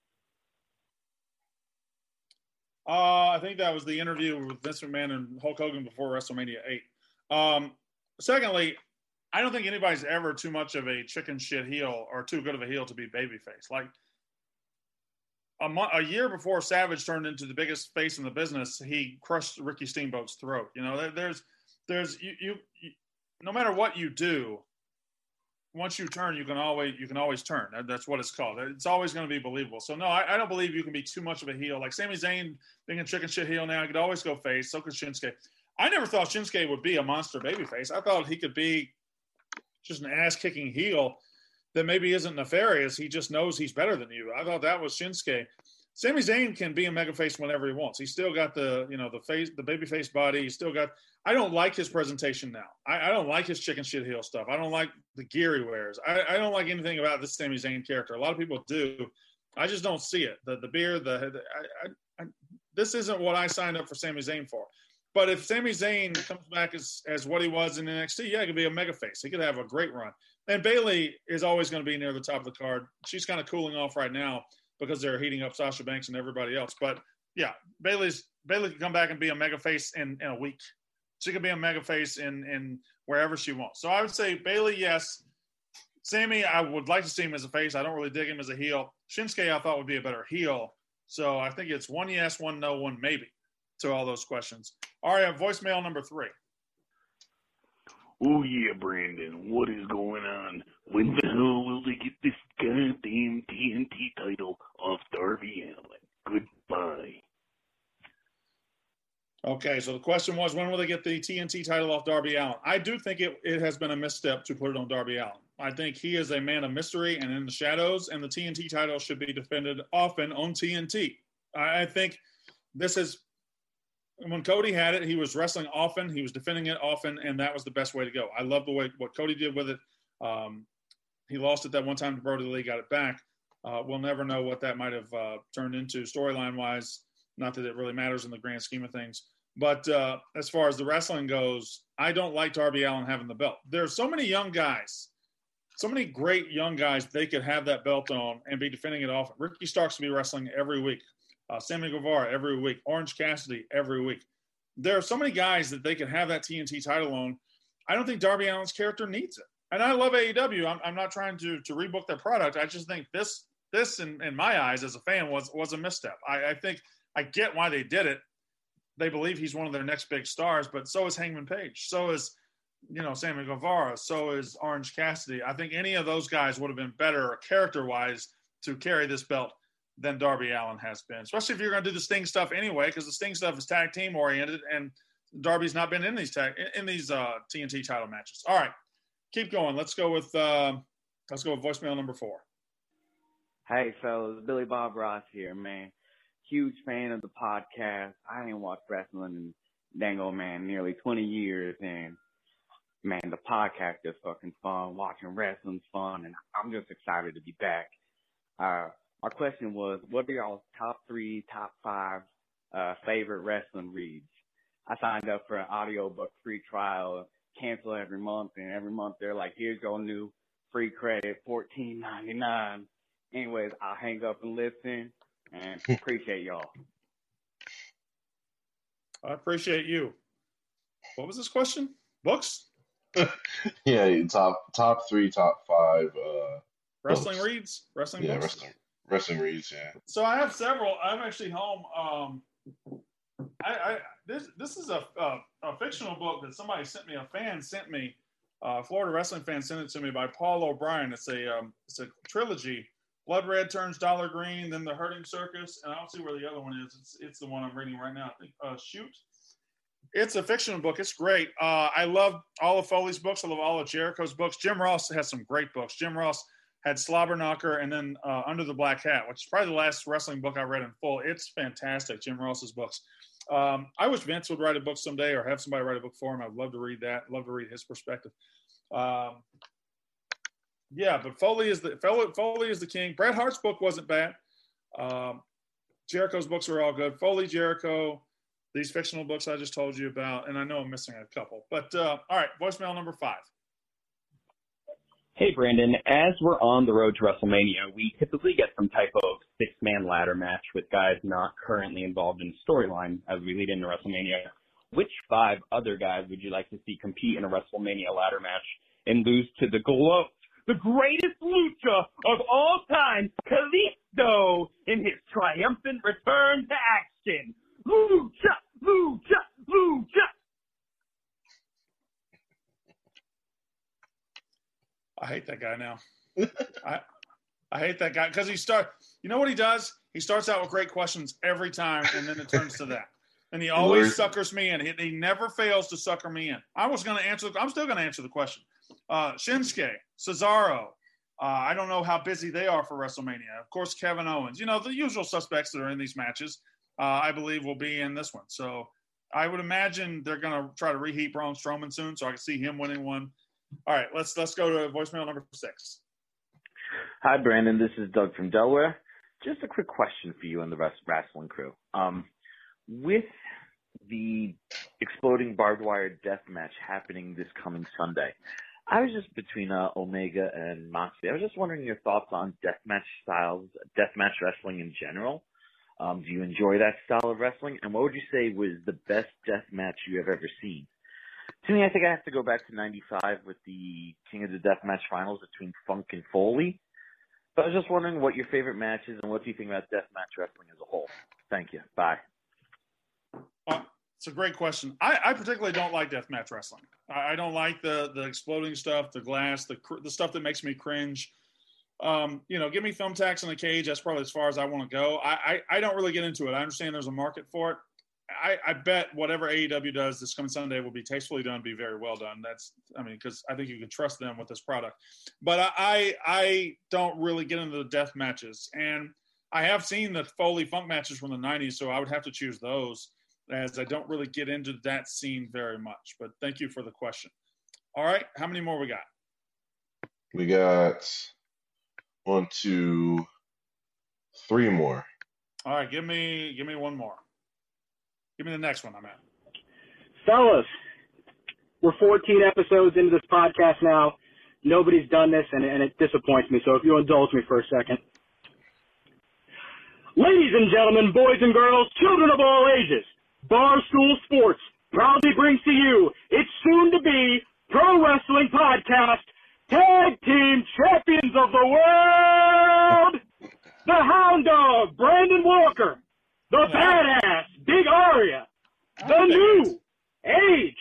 Uh, I think that was the interview with Vince McMahon and Hulk Hogan before WrestleMania eight. Um, secondly, I don't think anybody's ever too much of a chicken shit heel or too good of a heel to be babyface. Like a, mo- a year before Savage turned into the biggest face in the business, he crushed Ricky Steamboat's throat. You know, there, there's, there's you, you, you, no matter what you do, once you turn, you can always you can always turn. That, that's what it's called. It's always going to be believable. So no, I, I don't believe you can be too much of a heel. Like Sami Zayn being a chicken shit heel now, he could always go face. So could Shinsuke. I never thought Shinsuke would be a monster babyface. I thought he could be just an ass-kicking heel that maybe isn't nefarious. He just knows he's better than you. I thought that was Shinsuke. Sami Zayn can be a mega face whenever he wants. He's still got the, you know, the face, the baby face body. He's still got, I don't like his presentation now. I, I don't like his chicken shit heel stuff. I don't like the gear he wears. I, I don't like anything about this Sami Zayn character. A lot of people do. I just don't see it. The the beard, the, the I, I, I, this isn't what I signed up for Sami Zayn for. But if Sami Zayn comes back as, as what he was in N X T, yeah, he could be a mega face. He could have a great run. And Bayley is always going to be near the top of the card. She's kind of cooling off right now because they're heating up Sasha Banks and everybody else. But yeah, Bayley's Bayley can come back and be a mega face in, in a week. She could be a mega face in, in wherever she wants. So I would say Bayley, yes. Sami, I would like to see him as a face. I don't really dig him as a heel. Shinsuke, I thought would be a better heel. So I think it's one yes, one no, one maybe to all those questions. All right, voicemail number three. Oh, yeah, Brandon, what is going on? When the hell will they get this goddamn T N T title off Darby Allin? Goodbye. Okay, so the question was, when will they get the T N T title off Darby Allin? I do think it, it has been a misstep to put it on Darby Allin. I think he is a man of mystery and in the shadows, and the T N T title should be defended often on T N T. I, I think this is, when Cody had it, he was wrestling often, he was defending it often, and that was the best way to go. I love the way what Cody did with it. Um, he lost it that one time to Brody Lee, got it back. Uh, we'll never know what that might have uh, turned into storyline-wise. Not that it really matters in the grand scheme of things. But uh, as far as the wrestling goes, I don't like Darby Allin having the belt. There's so many young guys, so many great young guys they could have that belt on and be defending it off. Ricky Starks will be wrestling every week. Uh, Sammy Guevara every week. Orange Cassidy every week. There are so many guys that they could have that T N T title on. I don't think Darby Allin's character needs it. And I love A E W. I'm, I'm not trying to to rebook their product. I just think this, this in, in my eyes as a fan, was was a misstep. I, I think I get why they did it. They believe he's one of their next big stars, but so is Hangman Page. So is, you know, Sammy Guevara. So is Orange Cassidy. I think any of those guys would have been better character-wise to carry this belt than Darby Allin has been, especially if you're going to do the Sting stuff anyway, because the Sting stuff is tag team oriented, and Darby's not been in these tag in these uh, T N T title matches. All right, keep going. Let's go with uh, let's go with voicemail number four. Hey fellas, Billy Bob Ross here, man. Huge fan of the podcast. I ain't watched wrestling in dang old man nearly twenty years, and man, the podcast is fucking fun. Watching wrestling's fun, and I'm just excited to be back. Uh, our question was, what are y'all's top three, top five uh, favorite wrestling reads? I signed up for an audiobook free trial, cancel every month, and every month they're like, here's your new free credit, fourteen ninety-nine. Anyways, I'll hang up and listen, and appreciate y'all. I appreciate you. What was this question? Books? Yeah, top top three, top five. Uh, wrestling books. reads? Wrestling yeah, books? wrestling wrestling reads. Yeah. So I have several. I'm actually home. Um, I, I this this is a, a a fictional book that somebody sent me. A fan sent me. Uh, Florida wrestling fan sent it to me by Paul O'Brien. It's a um, it's a trilogy. Blood Red turns Dollar Green, then The Hurting Circus, and I don't see where the other one is. It's it's the one I'm reading right now. I think uh, Shoot. It's a fictional book. It's great. Uh, I love all of Foley's books. I love all of Jericho's books. Jim Ross has some great books. Jim Ross had Slobber Knocker and then uh, Under the Black Hat, which is probably the last wrestling book I read in full. It's fantastic, Jim Ross's books. Um, I wish Vince would write a book someday or have somebody write a book for him. I'd love to read that. I'd love to read his perspective. Um, yeah, but Foley is the Foley is the king. Bret Hart's book wasn't bad. Um, Jericho's books are all good. Foley, Jericho, these fictional books I just told you about, and I know I'm missing a couple. But uh, all right, voicemail number five. Hey, Brandon. As we're on the road to WrestleMania, we typically get some type of six-man ladder match with guys not currently involved in the storyline as we lead into WrestleMania. Which five other guys would you like to see compete in a WrestleMania ladder match and lose to the GOAT, the greatest lucha of all time, Kalisto, in his triumphant return to action? Lucha, lucha, lucha. I hate that guy now. I I hate that guy because he start. You know what he does? He starts out with great questions every time, and then it turns to that. And he always suckers me in. He, he never fails to sucker me in. I was going to answer. I'm still going to answer the question. Uh, Shinsuke, Cesaro. Uh, I don't know how busy they are for WrestleMania. Of course, Kevin Owens. You know, the usual suspects that are in these matches, uh, I believe, will be in this one. So I would imagine they're going to try to reheat Braun Strowman soon, so I can see him winning one. All right, let's let's go to voicemail number six. Hi, Brandon. This is Doug from Delaware. Just a quick question for you and the rest wrestling crew. Um, with the exploding barbed wire death match happening this coming Sunday, I was just between uh, Omega and Moxley. I was just wondering your thoughts on deathmatch styles, deathmatch wrestling in general. Um, do you enjoy that style of wrestling? And what would you say was the best deathmatch you have ever seen? To me, I think I have to go back to ninety-five with the King of the Deathmatch finals between Funk and Foley. But I was just wondering what your favorite match is and what do you think about deathmatch wrestling as a whole? Thank you. Bye. Uh, it's a great question. I, I particularly don't like deathmatch wrestling. I, I don't like the the exploding stuff, the glass, the the stuff that makes me cringe. Um, you know, give me thumbtacks in a cage. That's probably as far as I want to go. I, I, I don't really get into it. I understand there's a market for it. I, I bet whatever A E W does this coming Sunday will be tastefully done, be very well done. That's, I mean, because I think you can trust them with this product. But I, I, I don't really get into the death matches, and I have seen the Foley Funk matches from the nineties, so I would have to choose those, as I don't really get into that scene very much. But thank you for the question. All right, how many more we got? We got one, two, three more. All right, give me give me one more. Give me the next one I'm at. Fellas, we're fourteen episodes into this podcast now. Nobody's done this, and, and it disappoints me. So if you'll indulge me for a second. Ladies and gentlemen, boys and girls, children of all ages, Barstool Sports proudly brings to you its soon-to-be Pro Wrestling Podcast Tag Team Champions of the World, the Hound Dog, Brandon Walker, the Badass, Big Aria, the New Age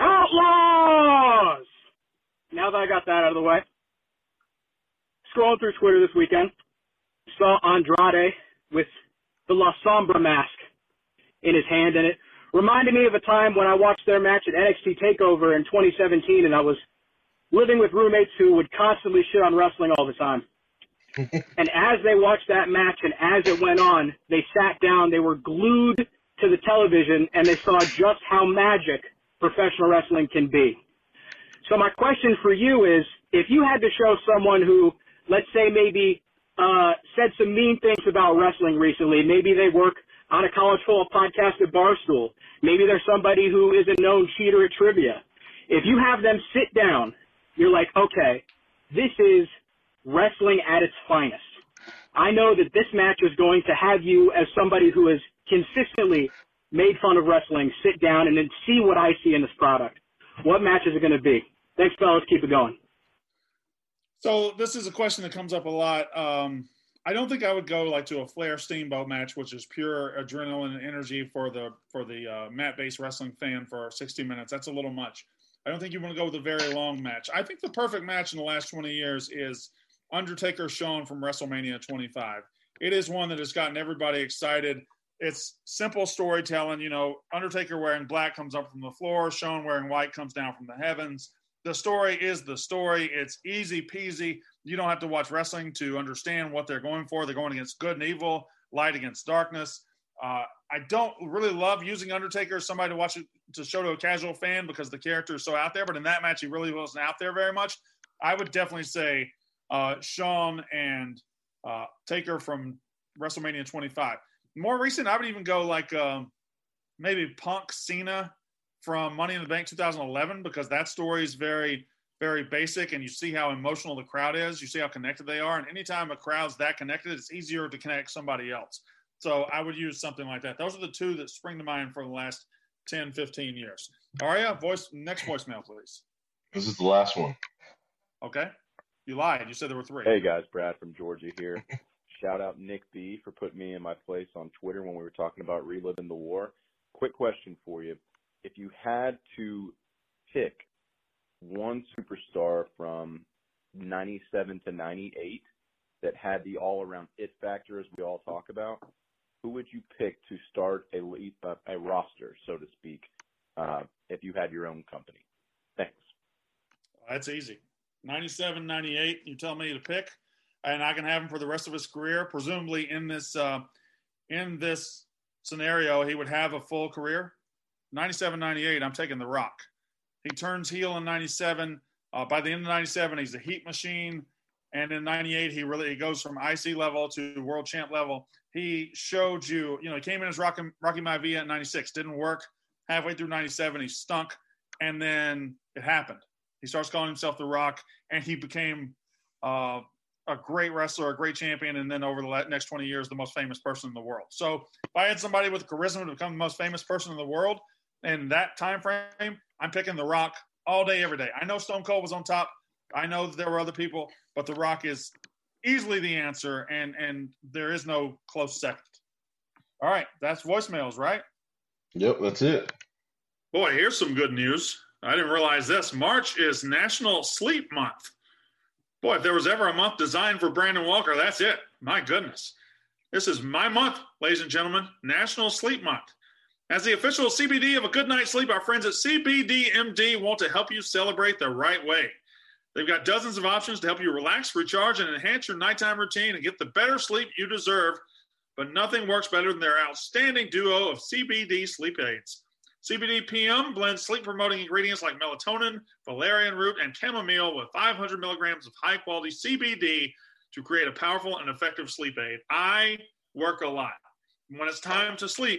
Outlaws. Now that I got that out of the way, scrolling through Twitter this weekend, saw Andrade with the La Sombra mask in his hand, and it reminded me of a time when I watched their match at N X T TakeOver in twenty seventeen, and I was living with roommates who would constantly shit on wrestling all the time. And as they watched that match and as it went on, they sat down, they were glued to the television, and they saw just how magic professional wrestling can be. So my question for you is, if you had to show someone who, let's say maybe uh, said some mean things about wrestling recently, maybe they work on a college football podcast at Barstool, maybe there's somebody who is a known cheater at trivia. If you have them sit down, you're like, okay, this is wrestling at its finest. I know that this match is going to have you, as somebody who has consistently made fun of wrestling, sit down and then see what I see in this product. What match is it going to be? Thanks, fellas. Keep it going. So this is a question that comes up a lot. Um, I don't think I would go like to a Flair Steamboat match, which is pure adrenaline and energy for the for the uh, mat-based wrestling fan for sixty minutes. That's a little much. I don't think you want to go with a very long match. I think the perfect match in the last twenty years is Undertaker Shawn from WrestleMania twenty-five. It is one that has gotten everybody excited. It's simple storytelling. You know, Undertaker wearing black comes up from the floor. Shawn wearing white comes down from the heavens. The story is the story. It's easy peasy. You don't have to watch wrestling to understand what they're going for. They're going against good and evil, light against darkness. Uh, I don't really love using Undertaker as somebody to watch it to show to a casual fan because the character is so out there. But in that match, he really wasn't out there very much. I would definitely say uh, Shawn and uh, Taker from WrestleMania twenty-five. More recent, I would even go like um, maybe Punk Cena from Money in the Bank two thousand eleven, because that story is very, very basic, and you see how emotional the crowd is. You see how connected they are. And anytime a crowd's that connected, it's easier to connect somebody else. So I would use something like that. Those are the two that spring to mind for the last ten, fifteen years. Aria, voice, next voicemail, please. This is the last one. Okay. You lied. You said there were three. Hey, guys. Brad from Georgia here. Shout out Nick B for putting me in my place on Twitter when we were talking about reliving the war. Quick question for you. If you had to pick one superstar from ninety-seven to ninety-eight that had the all-around it factor, as we all talk about, who would you pick to start a, a, a roster, so to speak, uh, if you had your own company? Thanks. That's easy. ninety-seven, ninety-eight, you tell me to pick, and I can have him for the rest of his career. Presumably in this uh, in this scenario, he would have a full career. ninety-seven, ninety-eight, I'm taking The Rock. He turns heel in ninety-seven. Uh, by the end of ninety-seven, he's a heat machine. And in ninety-eight, he really he goes from I C level to world champ level. He showed you, you know, he came in as Rocky, Rocky Maivia in ninety-six. Didn't work. Halfway through ninety-seven, he stunk. And then it happened. He starts calling himself The Rock, and he became uh, a great wrestler, a great champion, and then over the next twenty years, the most famous person in the world. So if I had somebody with charisma to become the most famous person in the world in that time frame, I'm picking The Rock all day, every day. I know Stone Cold was on top. I know that there were other people, but The Rock is easily the answer, and, and there is no close second. All right, that's voicemails, right? Yep, that's it. Boy, here's some good news. I didn't realize this. March is National Sleep Month. Boy, if there was ever a month designed for Brandon Walker, that's it. My goodness. This is my month, ladies and gentlemen, National Sleep Month. As the official C B D of a good night's sleep, our friends at C B D M D want to help you celebrate the right way. They've got dozens of options to help you relax, recharge, and enhance your nighttime routine and get the better sleep you deserve. But nothing works better than their outstanding duo of C B D sleep aids. C B D P M blends sleep-promoting ingredients like melatonin, valerian root, and chamomile with five hundred milligrams of high-quality C B D to create a powerful and effective sleep aid. I work a lot. When it's time to sleep,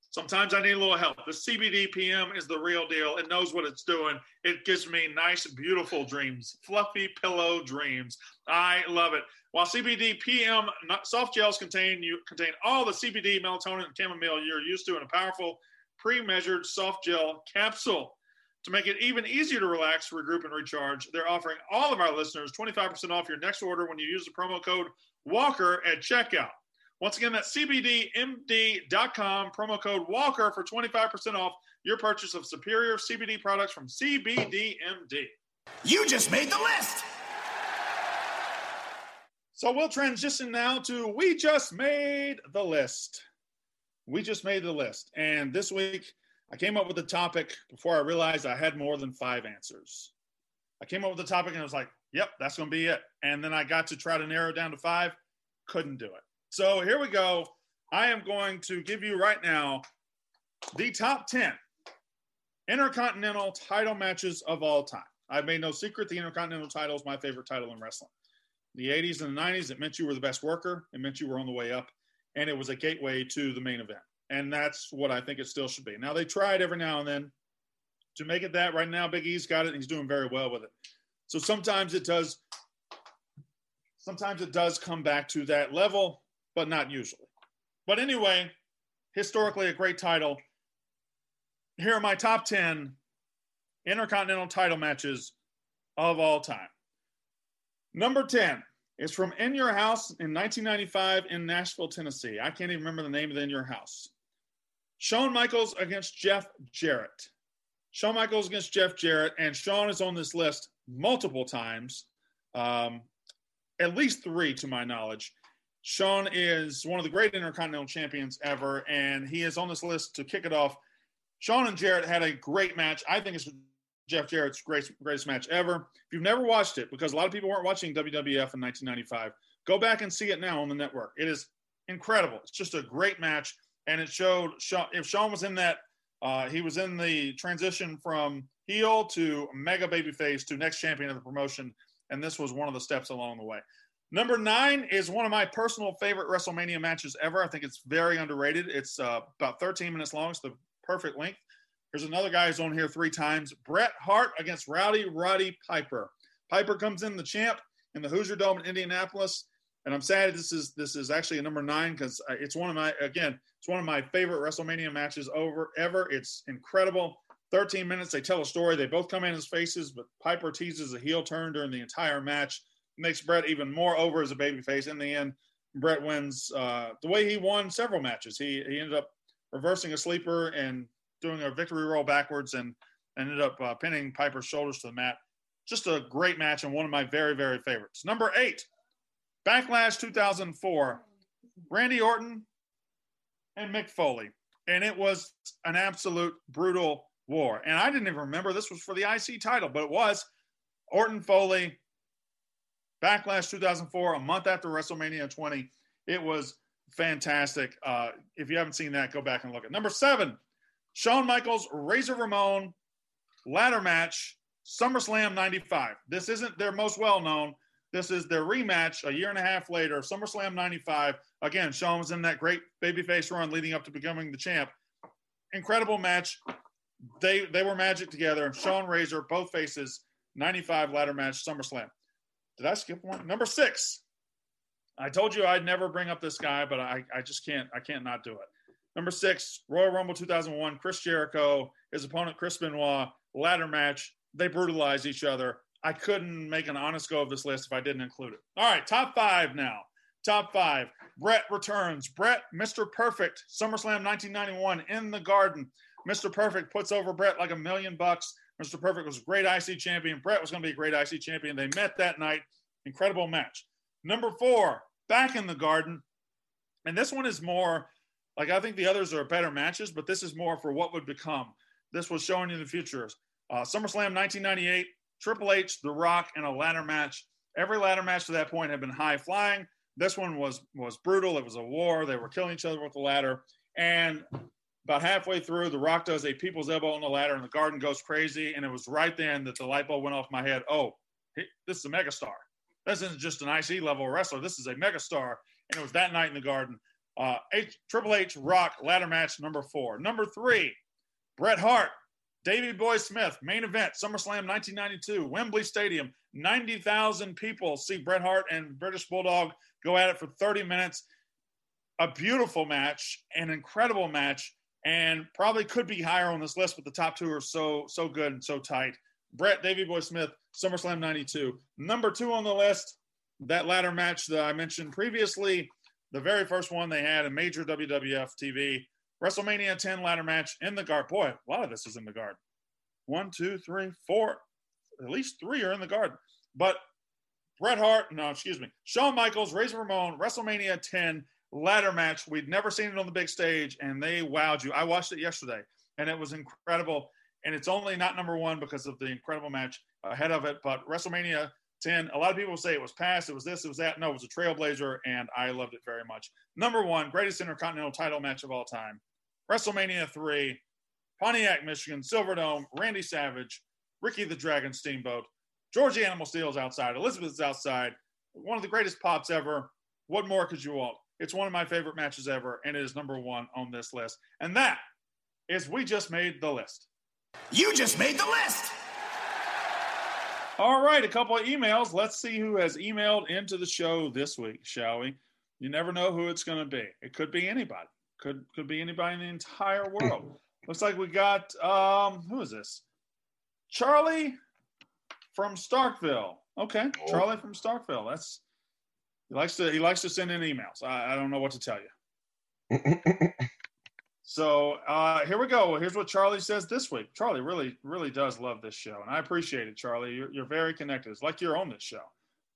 Sometimes I need a little help. The C B D P M is the real deal. It knows what it's doing. It gives me nice, beautiful dreams, fluffy pillow dreams. I love it. While C B D P M soft gels contain you contain all the C B D, melatonin, and chamomile you're used to in a powerful, pre-measured soft gel capsule. To make it even easier to relax, regroup, and recharge, they're offering all of our listeners twenty-five percent off your next order when you use the promo code WALKER at checkout. Once again, that's C B D M D dot com, promo code WALKER for twenty-five percent off your purchase of superior C B D products from C B D M D. You just made the list! So we'll transition now to We Just Made the List. We just made the list. And this week, I came up with a topic before I realized I had more than five answers. I came up with a topic and I was like, yep, that's going to be it. And then I got to try to narrow it down to five. Couldn't do it. So here we go. I am going to give you right now the top ten Intercontinental title matches of all time. I've made no secret the Intercontinental title is my favorite title in wrestling. In the eighties and the nineties, it meant you were the best worker. It meant you were on the way up. And it was a gateway to the main event. And that's what I think it still should be. Now, they tried every now and then to make it that. Right now, Big E's got it, and he's doing very well with it. So sometimes it does, sometimes it does come back to that level, but not usually. But anyway, historically a great title. Here are my top ten Intercontinental title matches of all time. Number ten is from In Your House in nineteen ninety-five in Nashville, Tennessee. I can't even remember the name of the In Your House. Shawn Michaels against Jeff Jarrett. Shawn Michaels against Jeff Jarrett, and Shawn is on this list multiple times, um, at least three to my knowledge. Shawn is one of the great Intercontinental champions ever, and he is on this list to kick it off. Shawn and Jarrett had a great match. I think it's Jeff Jarrett's great, greatest match ever. If you've never watched it, because a lot of people weren't watching W W F in nineteen ninety-five, go back and see it now on the network. It is incredible. It's just a great match, and it showed Shawn, if Shawn was in that, uh, he was in the transition from heel to mega babyface to next champion of the promotion, and this was one of the steps along the way. Number nine is one of my personal favorite WrestleMania matches ever. I think it's very underrated. It's uh, about thirteen minutes long. It's the perfect length. There's another guy who's on here three times. Bret Hart against Rowdy Roddy Piper. Piper comes in the champ in the Hoosier Dome in Indianapolis. And I'm sad this is this is actually a number nine because it's one of my, again, it's one of my favorite WrestleMania matches over ever. It's incredible. thirteen minutes. They tell a story. They both come in as faces, but Piper teases a heel turn during the entire match. Makes Bret even more over as a babyface. In the end, Bret wins uh, the way he won several matches. He he ended up reversing a sleeper and doing a victory roll backwards and ended up uh, pinning Piper's shoulders to the mat. Just a great match and one of my very, very favorites. Number eight, Backlash two thousand four, Randy Orton and Mick Foley. And it was an absolute brutal war. And I didn't even remember this was for the I C title, but it was. Orton Foley, Backlash two thousand four, a month after WrestleMania twenty. It was fantastic. Uh, if you haven't seen that, go back and look at it. Number seven, Shawn Michaels, Razor Ramon, ladder match, SummerSlam ninety-five. This isn't their most well-known. This is their rematch a year and a half later, SummerSlam ninety-five. Again, Shawn was in that great babyface run leading up to becoming the champ. Incredible match. They they were magic together. Shawn, Razor, both faces, ninety-five ladder match, SummerSlam. Did I skip one? Number six. I told you I'd never bring up this guy, but I, I just can't. I can't not do it. Number six, Royal Rumble two thousand one, Chris Jericho, his opponent Chris Benoit, ladder match. They brutalized each other. I couldn't make an honest go of this list if I didn't include it. All right, top five now. Top five. Bret returns. Bret, Mister Perfect, SummerSlam nineteen ninety-one in the Garden. Mister Perfect puts over Bret like a million bucks. Mister Perfect was a great I C champion. Bret was going to be a great I C champion. They met that night. Incredible match. Number four, Back in the Garden. And this one is more, like I think the others are better matches, but this is more for what would become. This was showing you the future. Uh, SummerSlam nineteen ninety-eight, Triple H, The Rock, and a ladder match. Every ladder match to that point had been high flying. This one was was brutal. It was a war. They were killing each other with the ladder. And about halfway through, The Rock does a people's elbow on the ladder, and the Garden goes crazy. And it was right then that the light bulb went off my head. Oh, he, this is a megastar. This isn't just an I C level wrestler. This is a megastar. And it was that night in the Garden. Uh, H, Triple H Rock ladder match number four. Number three, Bret Hart, Davey Boy Smith, main event, SummerSlam nineteen ninety-two, Wembley Stadium. ninety thousand people see Bret Hart and British Bulldog go at it for thirty minutes. A beautiful match, an incredible match, and probably could be higher on this list, but the top two are so so good and so tight. Bret, Davey Boy Smith, SummerSlam ninety-two. Number two on the list, that ladder match that I mentioned previously, the very first one they had in major W W F T V, WrestleMania ten ladder match in the Garden. Boy, a lot of this is in the Garden. One, two, three, four. At least three are in the Garden. But Bret Hart, no, excuse me, Shawn Michaels, Razor Ramon, WrestleMania ten ladder match. We'd never seen it on the big stage, and they wowed you. I watched it yesterday, and it was incredible. And it's only not number one because of the incredible match ahead of it. But WrestleMania ten, a lot of people say it was past, it was this, it was that. No, it was a trailblazer, and I loved it very much. Number one, greatest Intercontinental title match of all time. WrestleMania three, Pontiac, Michigan, Silverdome, Randy Savage, Ricky the Dragon Steamboat, Georgie Animal Steel's outside, Elizabeth's outside. One of the greatest pops ever. What more could you want? It's one of my favorite matches ever, and it is number one on this list. And that is We Just Made the List. You just made the list. All right, a couple of emails. Let's see who has emailed into the show this week, shall we? You never know who it's going to be. It could be anybody. Could could be anybody in the entire world. Looks like we got, um, who is this? Charlie from Starkville. Okay, Charlie from Starkville. That's he likes to he likes to send in emails. I, I don't know what to tell you. So uh, here we go. Here's what Charlie says this week. Charlie really, really does love this show, and I appreciate it, Charlie. You're, you're very connected. It's like you're on this show.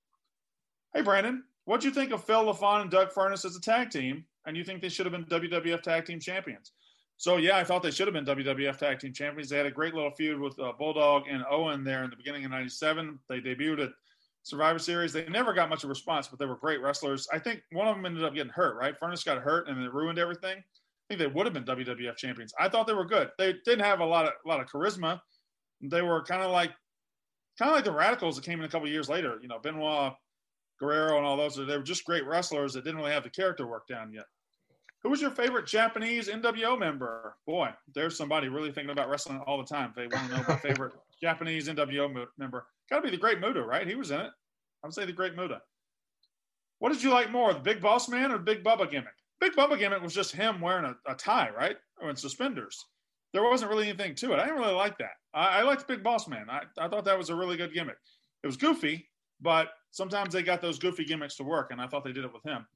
Hey, Brandon, what do you think of Phil LaFon and Doug Furnas as a tag team, and you think they should have been W W F Tag Team Champions? So, yeah, I thought they should have been W W F Tag Team Champions. They had a great little feud with uh, Bulldog and Owen there in the beginning of ninety-seven. They debuted at Survivor Series. They never got much of a response, but they were great wrestlers. I think one of them ended up getting hurt, right? Furnas got hurt, and it ruined everything. I think they would have been W W F champions. I thought they were good. They didn't have a lot of a lot of charisma. They were kind of like kind of like the Radicals that came in a couple of years later. You know, Benoit, Guerrero, and all those. They were just great wrestlers that didn't really have the character work down yet. Who was your favorite Japanese N W O member? Boy, there's somebody really thinking about wrestling all the time. If they want to know my favorite Japanese N W O member, got to be the Great Muta, right? He was in it. I would say the Great Muta. What did you like more, the Big Boss Man or the Big Bubba gimmick? Big Bubba gimmick was just him wearing a, a tie, right? Or in suspenders. There wasn't really anything to it. I didn't really like that. I, I liked Big Boss Man. I, I thought that was a really good gimmick. It was goofy, but sometimes they got those goofy gimmicks to work, and I thought they did it with him.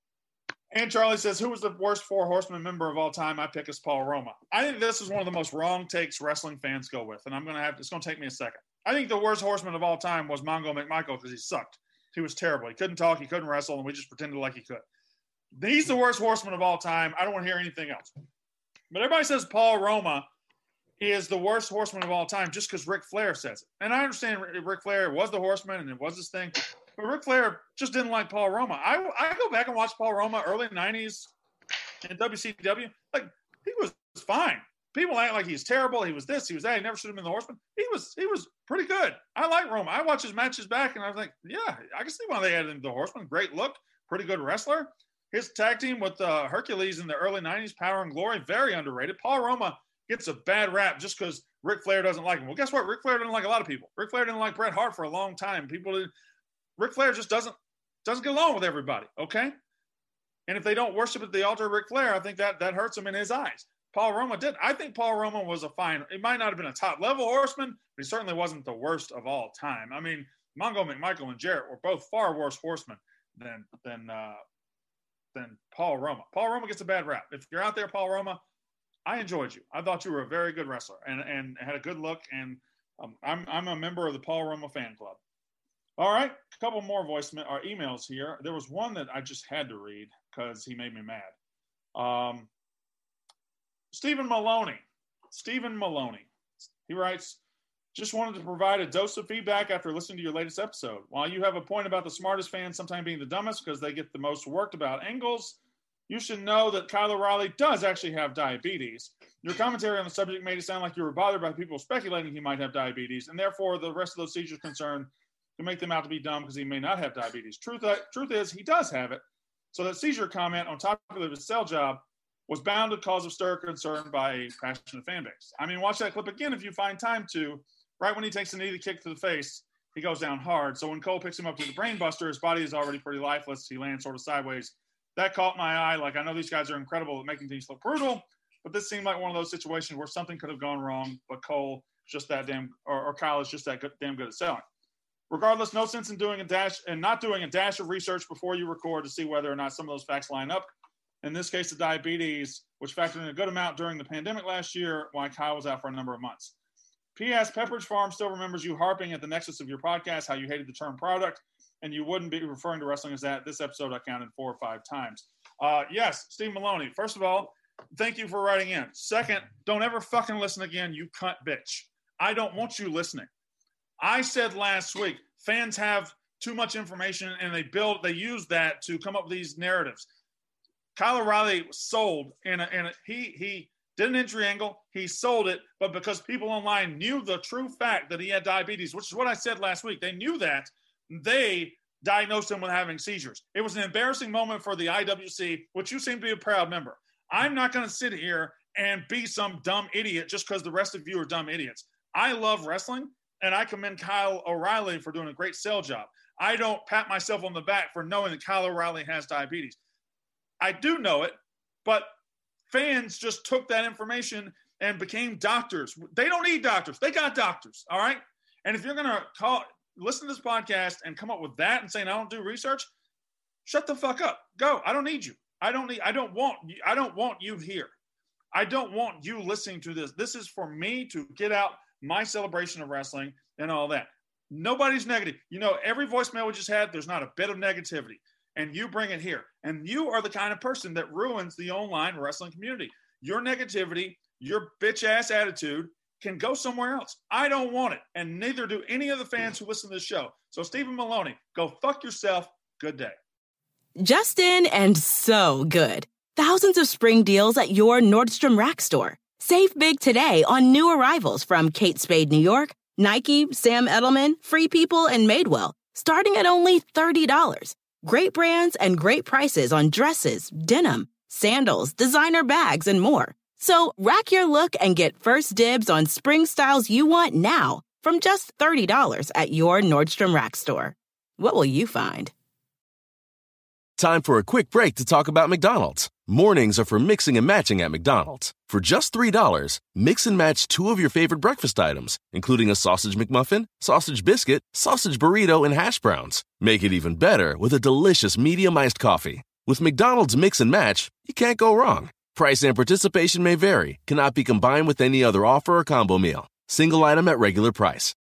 And Charlie says, who was the worst Four Horsemen member of all time? I pick is Paul Roma. I think this is one of the most wrong takes wrestling fans go with, and I'm going to have it's going to take me a second. I think the worst horseman of all time was Mongo McMichael because he sucked. He was terrible. He couldn't talk. He couldn't wrestle, and we just pretended like he could. He's the worst horseman of all time. I don't want to hear anything else. But everybody says Paul Roma is the worst horseman of all time just because Ric Flair says it. And I understand Ric Flair was the horseman and it was his thing. But Ric Flair just didn't like Paul Roma. I, I go back and watch Paul Roma early nineties in W C W. Like, he was fine. People act like he's terrible. He was this, he was that. He never should have been the horseman. He was he was pretty good. I like Roma. I watch his matches back and I was like, yeah, I can see why they added him to the horseman. Great look, pretty good wrestler. His tag team with uh, Hercules in the early nineties, Power and Glory, very underrated. Paul Roma gets a bad rap just because Ric Flair doesn't like him. Well, guess what? Ric Flair didn't like a lot of people. Ric Flair didn't like Bret Hart for a long time. People didn't. Ric Flair just doesn't doesn't get along with everybody, okay? And if they don't worship at the altar of Ric Flair, I think that, that hurts him in his eyes. Paul Roma did. I think Paul Roma was a fine – it might not have been a top-level horseman, but he certainly wasn't the worst of all time. I mean, Mongo McMichael and Jarrett were both far worse horsemen than than uh, than Paul Roma. Paul Roma gets a bad rap. If you're out there, Paul Roma, I enjoyed you. I thought you were a very good wrestler and, and had a good look, and um, I'm I'm a member of the Paul Roma fan club. All right, a couple more voice or emails here. There was one that I just had to read because he made me mad. Um, Stephen Maloney. Stephen Maloney. He writes, just wanted to provide a dose of feedback after listening to your latest episode. While you have a point about the smartest fans sometimes being the dumbest because they get the most worked about angles, you should know that Kyle O'Reilly does actually have diabetes. Your commentary on the subject made it sound like you were bothered by people speculating he might have diabetes, and therefore the rest of those seizures concerned to make them out to be dumb because he may not have diabetes. Truth, truth is, he does have it, So that seizure comment on top of his sell job was bound to cause a stir of concern by a passionate fan base. I mean, watch that clip again if you find time to. Right when he takes a knee to kick to the face, he goes down hard. So when Cole picks him up with the brain buster, his body is already pretty lifeless. He lands sort of sideways. That caught my eye. Like, I know these guys are incredible at making things look brutal, but this seemed like one of those situations where something could have gone wrong, but Cole just that damn, or, or Kyle is just that good, damn good at selling. Regardless, no sense in doing a dash and not doing a dash of research before you record to see whether or not some of those facts line up. In this case, the diabetes, which factored in a good amount during the pandemic last year, why Kyle was out for a number of months. P S. Pepperidge Farm still remembers you harping at the nexus of your podcast, how you hated the term product, and you wouldn't be referring to wrestling as that. This episode I counted four or five times. Uh, yes, Steve Maloney. First of all, thank you for writing in. Second, don't ever fucking listen again, you cunt bitch. I don't want you listening. I said last week, fans have too much information and they build, they use that to come up with these narratives. Kyle O'Reilly sold in a, in a he, he did an entry angle, he sold it, but because people online knew the true fact that he had diabetes, which is what I said last week, they knew that, they diagnosed him with having seizures. It was an embarrassing moment for the I W C, which you seem to be a proud member. I'm not going to sit here and be some dumb idiot just because the rest of you are dumb idiots. I love wrestling, and I commend Kyle O'Reilly for doing a great sell job. I don't pat myself on the back for knowing that Kyle O'Reilly has diabetes. I do know it, but fans just took that information and became doctors. They don't need doctors. They got doctors, all right? And if you're going to call, listen to this podcast and come up with that and saying I don't do research, shut the fuck up. Go. I don't need you. I don't need. I don't want. I don't want you here. I don't want you listening to this. This is for me to get out my celebration of wrestling and all that. Nobody's negative. You know, every voicemail we just had, there's not a bit of negativity. And you bring it here. And you are the kind of person that ruins the online wrestling community. Your negativity, your bitch-ass attitude can go somewhere else. I don't want it. And neither do any of the fans who listen to this show. So, Stephen Maloney, go fuck yourself. Good day. Just in and so good. Thousands of spring deals at your Nordstrom Rack store. Save big today on new arrivals from Kate Spade New York, Nike, Sam Edelman, Free People, and Madewell, starting at only thirty dollars. Great brands and great prices on dresses, denim, sandals, designer bags, and more. So rack your look and get first dibs on spring styles you want now from just thirty dollars at your Nordstrom Rack store. What will you find? Time for a quick break to talk about McDonald's. Mornings are for mixing and matching at McDonald's. For just three dollars, mix and match two of your favorite breakfast items, including a sausage McMuffin, sausage biscuit, sausage burrito, and hash browns. Make it even better with a delicious medium iced coffee. With McDonald's Mix and Match, you can't go wrong. Price and participation may vary, cannot be combined with any other offer or combo meal. Single item at regular price.